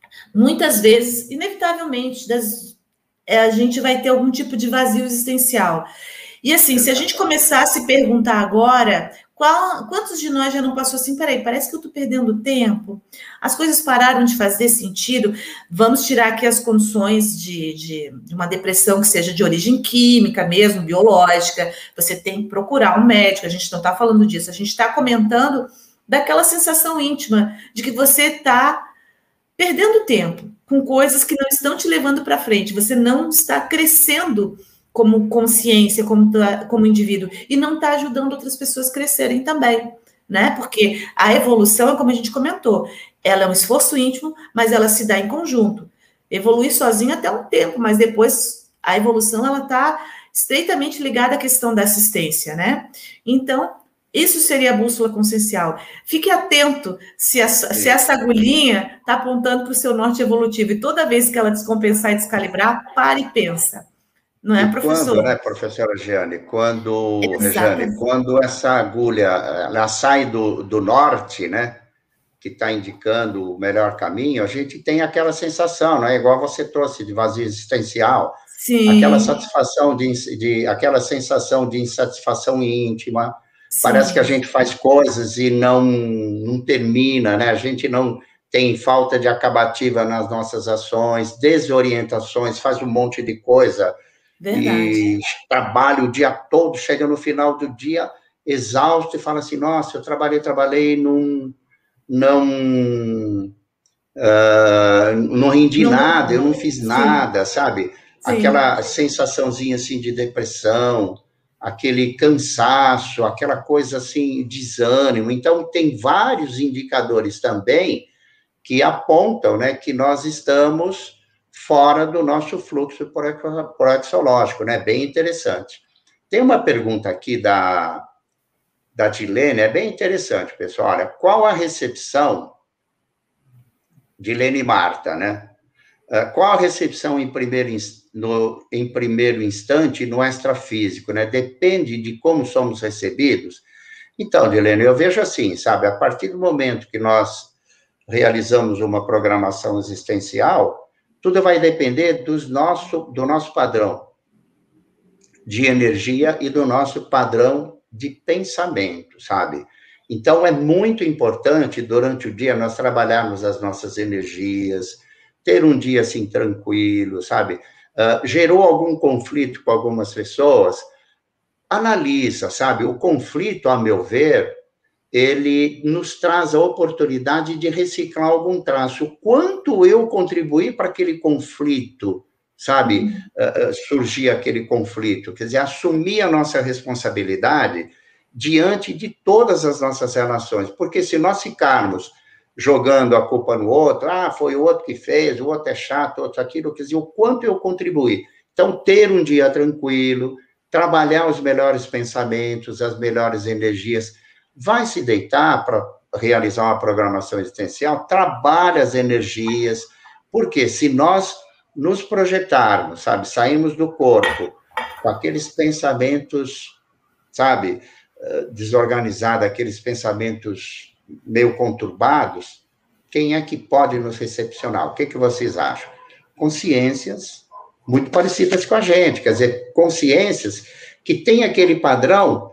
muitas vezes, inevitavelmente, das, a gente vai ter algum tipo de vazio existencial. E assim, se a gente começar a se perguntar agora, qual, quantos de nós já não passou assim, peraí, parece que eu estou perdendo tempo, as coisas pararam de fazer sentido, vamos tirar aqui as condições de, de, de uma depressão que seja de origem química mesmo, biológica, você tem que procurar um médico, a gente não está falando disso, a gente está comentando daquela sensação íntima de que você está perdendo tempo com coisas que não estão te levando para frente, você não está crescendo como consciência, como, como indivíduo, e não está ajudando outras pessoas a crescerem também, né? Porque a evolução, como a gente comentou, ela é um esforço íntimo, mas ela se dá em conjunto. Evoluir sozinho até um tempo, mas depois a evolução, ela está estreitamente ligada à questão da assistência, né? Então, isso seria a bússola consciencial. Fique atento se, a, se essa agulhinha está apontando para o seu norte evolutivo, e toda vez que ela descompensar e descalibrar, pare e pensa. Não é, e professor? quando, né, professora Jeane, quando, Regiane, quando essa agulha ela sai do, do norte, né, que está indicando o melhor caminho, a gente tem aquela sensação, né, igual você trouxe, de vazio existencial, Sim. Aquela satisfação de, de, aquela sensação de insatisfação íntima, Sim. Parece que a gente faz coisas e não, não termina, né, a gente não tem falta de acabativa nas nossas ações, desorientações, faz um monte de coisa, Verdade. E trabalha o dia todo, chega no final do dia exausto e fala assim, nossa, eu trabalhei, trabalhei, não, não, uh, não rendi não, nada, eu não fiz sim. nada, sabe? Sim. Aquela sensaçãozinha assim de depressão, aquele cansaço, aquela coisa assim, desânimo. Então, tem vários indicadores também que apontam, né, que nós estamos fora do nosso fluxo proexológico, né? Bem interessante. Tem uma pergunta aqui da, da Dilene, é bem interessante, pessoal. Olha, qual a recepção, Dilene e Marta, né? Qual a recepção em primeiro, no, em primeiro instante no extrafísico, né? Depende de como somos recebidos. Então, Dilene, eu vejo assim, sabe? A partir do momento que nós realizamos uma programação existencial, tudo vai depender dos nosso, do nosso padrão de energia e do nosso padrão de pensamento, sabe? Então, é muito importante, durante o dia, nós trabalharmos as nossas energias, ter um dia, assim, tranquilo, sabe? Uh, gerou algum conflito com algumas pessoas, analisa, sabe? O conflito, a meu ver, ele nos traz a oportunidade de reciclar algum traço. O quanto eu contribuí para aquele conflito, sabe, uhum. uh, surgir aquele conflito, quer dizer, assumir a nossa responsabilidade diante de todas as nossas relações, porque se nós ficarmos jogando a culpa no outro, ah, foi o outro que fez, o outro é chato, o outro aquilo, quer dizer, o quanto eu contribuí. Então, ter um dia tranquilo, trabalhar os melhores pensamentos, as melhores energias, vai se deitar para realizar uma programação existencial, trabalha as energias, porque se nós nos projetarmos, sabe, saímos do corpo com aqueles pensamentos, sabe, uh, desorganizada, aqueles pensamentos meio conturbados, quem é que pode nos recepcionar? O que, que vocês acham? Consciências muito parecidas com a gente, quer dizer, consciências que têm aquele padrão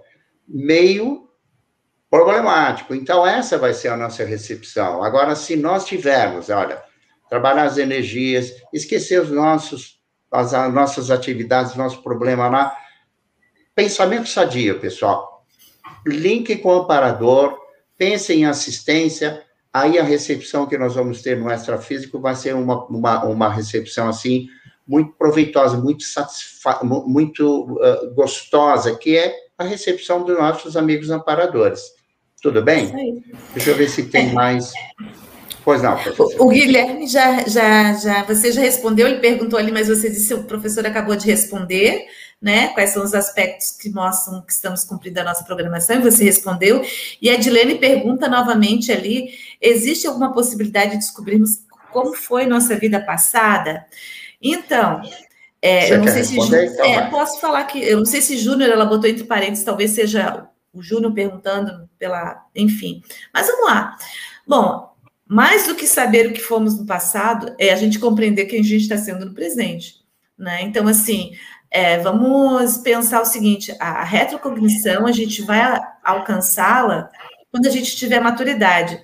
meio problemático. Então, essa vai ser a nossa recepção. Agora, se nós tivermos, olha, trabalhar as energias, esquecer os nossos, as, as nossas atividades, nosso problema lá, pensamento sadio, pessoal. Link com o amparador, pense em assistência, aí a recepção que nós vamos ter no extrafísico vai ser uma, uma, uma recepção, assim, muito proveitosa, muito, satisfa muito uh, gostosa, que é a recepção dos nossos amigos amparadores. Tudo bem? Deixa eu ver se tem mais... Pois não, professor. O, o Guilherme já, já, já, você já respondeu, ele perguntou ali, mas você disse que o professor acabou de responder, né? Quais são os aspectos que mostram que estamos cumprindo a nossa programação, e você respondeu. E a Edilene pergunta novamente ali, existe alguma possibilidade de descobrirmos como foi nossa vida passada? Então, é, eu não sei se... Então, é, posso falar que, eu não sei se Júnior, ela botou entre parênteses, talvez seja o Júnior perguntando pela... Enfim, mas vamos lá. Bom... Mais do que saber o que fomos no passado, é a gente compreender quem a gente está sendo no presente, né? Então, assim, é, vamos pensar o seguinte, a retrocognição, a gente vai alcançá-la quando a gente tiver maturidade,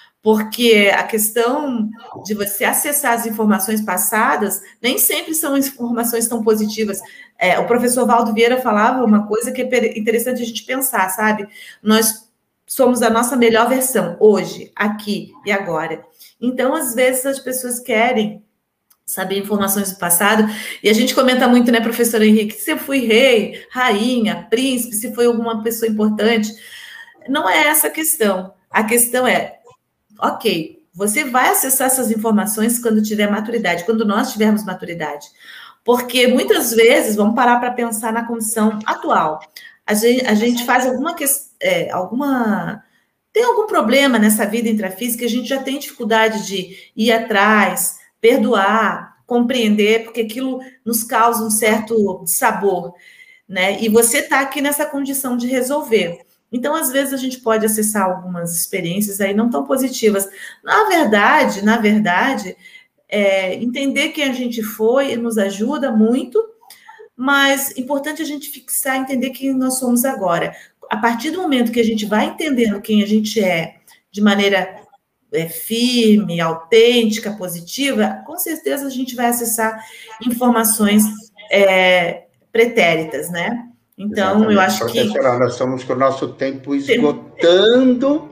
porque a questão de você acessar as informações passadas nem sempre são informações tão positivas. É, o professor Valdo Vieira falava uma coisa que é interessante a gente pensar, sabe? Nós somos a nossa melhor versão, hoje, aqui e agora. Então, às vezes, as pessoas querem saber informações do passado, e a gente comenta muito, né, professor Henrique, se eu fui rei, rainha, príncipe, se foi alguma pessoa importante. Não é essa a questão. A questão é, ok, você vai acessar essas informações quando tiver maturidade, quando nós tivermos maturidade. Porque, muitas vezes, vamos parar para pensar na condição atual. A gente, a gente faz alguma questão, É, alguma, tem algum problema nessa vida intrafísica, a gente já tem dificuldade de ir atrás, perdoar, compreender, porque aquilo nos causa um certo sabor, né? E você está aqui nessa condição de resolver. Então, às vezes, a gente pode acessar algumas experiências aí não tão positivas. Na verdade, na verdade, é, entender quem a gente foi nos ajuda muito, mas é importante a gente fixar, entender quem nós somos agora. A partir do momento que a gente vai entendendo quem a gente é de maneira é, firme, autêntica, positiva, com certeza a gente vai acessar informações é, pretéritas, né? Então, exatamente. Eu acho Professora, que... nós estamos com o nosso tempo esgotando.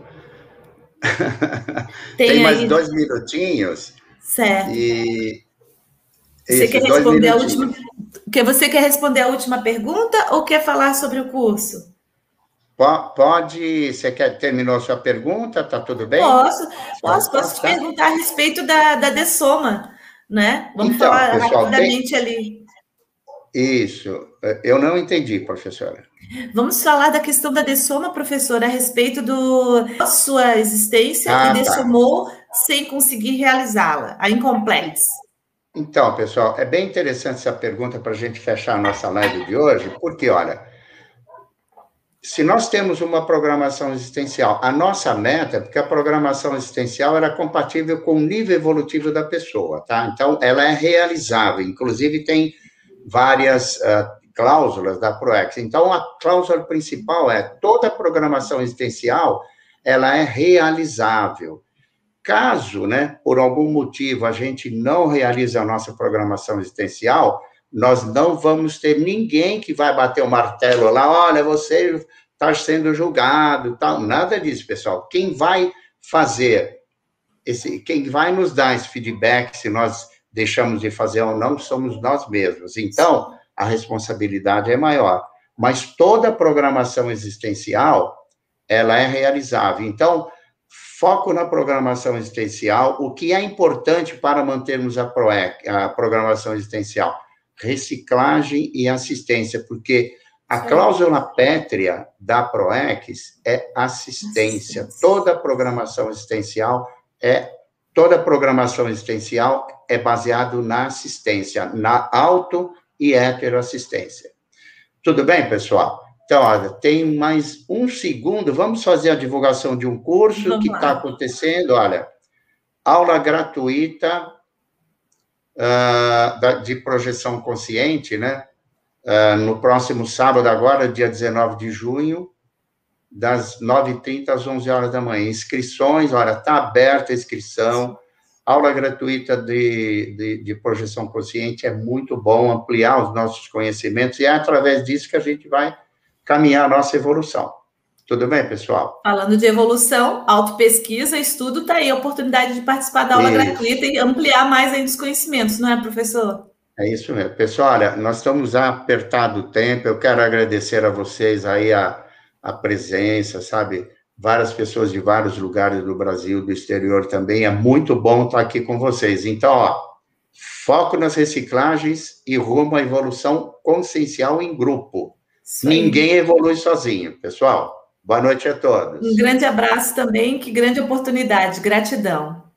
Tem, Tem mais aí... dois minutinhos. Certo. E... Você quer responder a última... Você quer responder a última pergunta ou quer falar sobre o curso? Pode, você quer, terminou a sua pergunta, tá tudo bem? Posso, posso, posso te perguntar a respeito da, da dessoma, né? Vamos então, falar pessoal, rapidamente tem... ali. Isso, eu não entendi, professora. Vamos falar da questão da dessoma, professora, a respeito do, da sua existência ah, e dessomou tá. sem conseguir realizá-la, a incomplex. Então, pessoal, é bem interessante essa pergunta para a gente fechar a nossa live de hoje, porque, olha... Se nós temos uma programação existencial, a nossa meta, porque a programação existencial era compatível com o nível evolutivo da pessoa, tá? Então, ela é realizável, inclusive tem várias uh, cláusulas da ProEx. Então, a cláusula principal é toda a programação existencial, ela é realizável. Caso, né, por algum motivo, a gente não realize a nossa programação existencial, nós não vamos ter ninguém que vai bater o martelo lá, olha, você está sendo julgado, tal. Nada disso, pessoal. Quem vai fazer, esse, quem vai nos dar esse feedback, se nós deixamos de fazer ou não, somos nós mesmos. Então, a responsabilidade é maior. Mas toda a programação existencial, ela é realizável. Então, foco na programação existencial, o que é importante para mantermos a, ProEx, a programação existencial? Reciclagem e assistência, porque a cláusula pétrea da ProEx é assistência. Toda programação existencial é toda programação existencial é baseado na assistência, na auto e heteroassistência. Tudo bem, pessoal? Então, olha, tem mais um segundo, vamos fazer a divulgação de um curso Vamos que está acontecendo, olha, aula gratuita uh, da, de projeção consciente, né? Uh, no próximo sábado agora, dia dezenove de junho, das nove e trinta às onze horas da manhã. Inscrições, olha, está aberta a inscrição. Aula gratuita de, de, de projeção consciente é muito bom, ampliar os nossos conhecimentos, e é através disso que a gente vai caminhar a nossa evolução. Tudo bem, pessoal? Falando de evolução, autopesquisa, estudo, está aí a oportunidade de participar da aula isso. gratuita e ampliar mais ainda os conhecimentos, não é, professor? É isso mesmo. Pessoal, olha, nós estamos apertado o tempo, eu quero agradecer a vocês aí a, a presença, sabe? Várias pessoas de vários lugares do Brasil, do exterior também, é muito bom estar aqui com vocês. Então, ó, foco nas reciclagens e rumo à evolução consciencial em grupo. Ninguém evolui sozinho, pessoal. Boa noite a todos. Um grande abraço também, que grande oportunidade. Gratidão.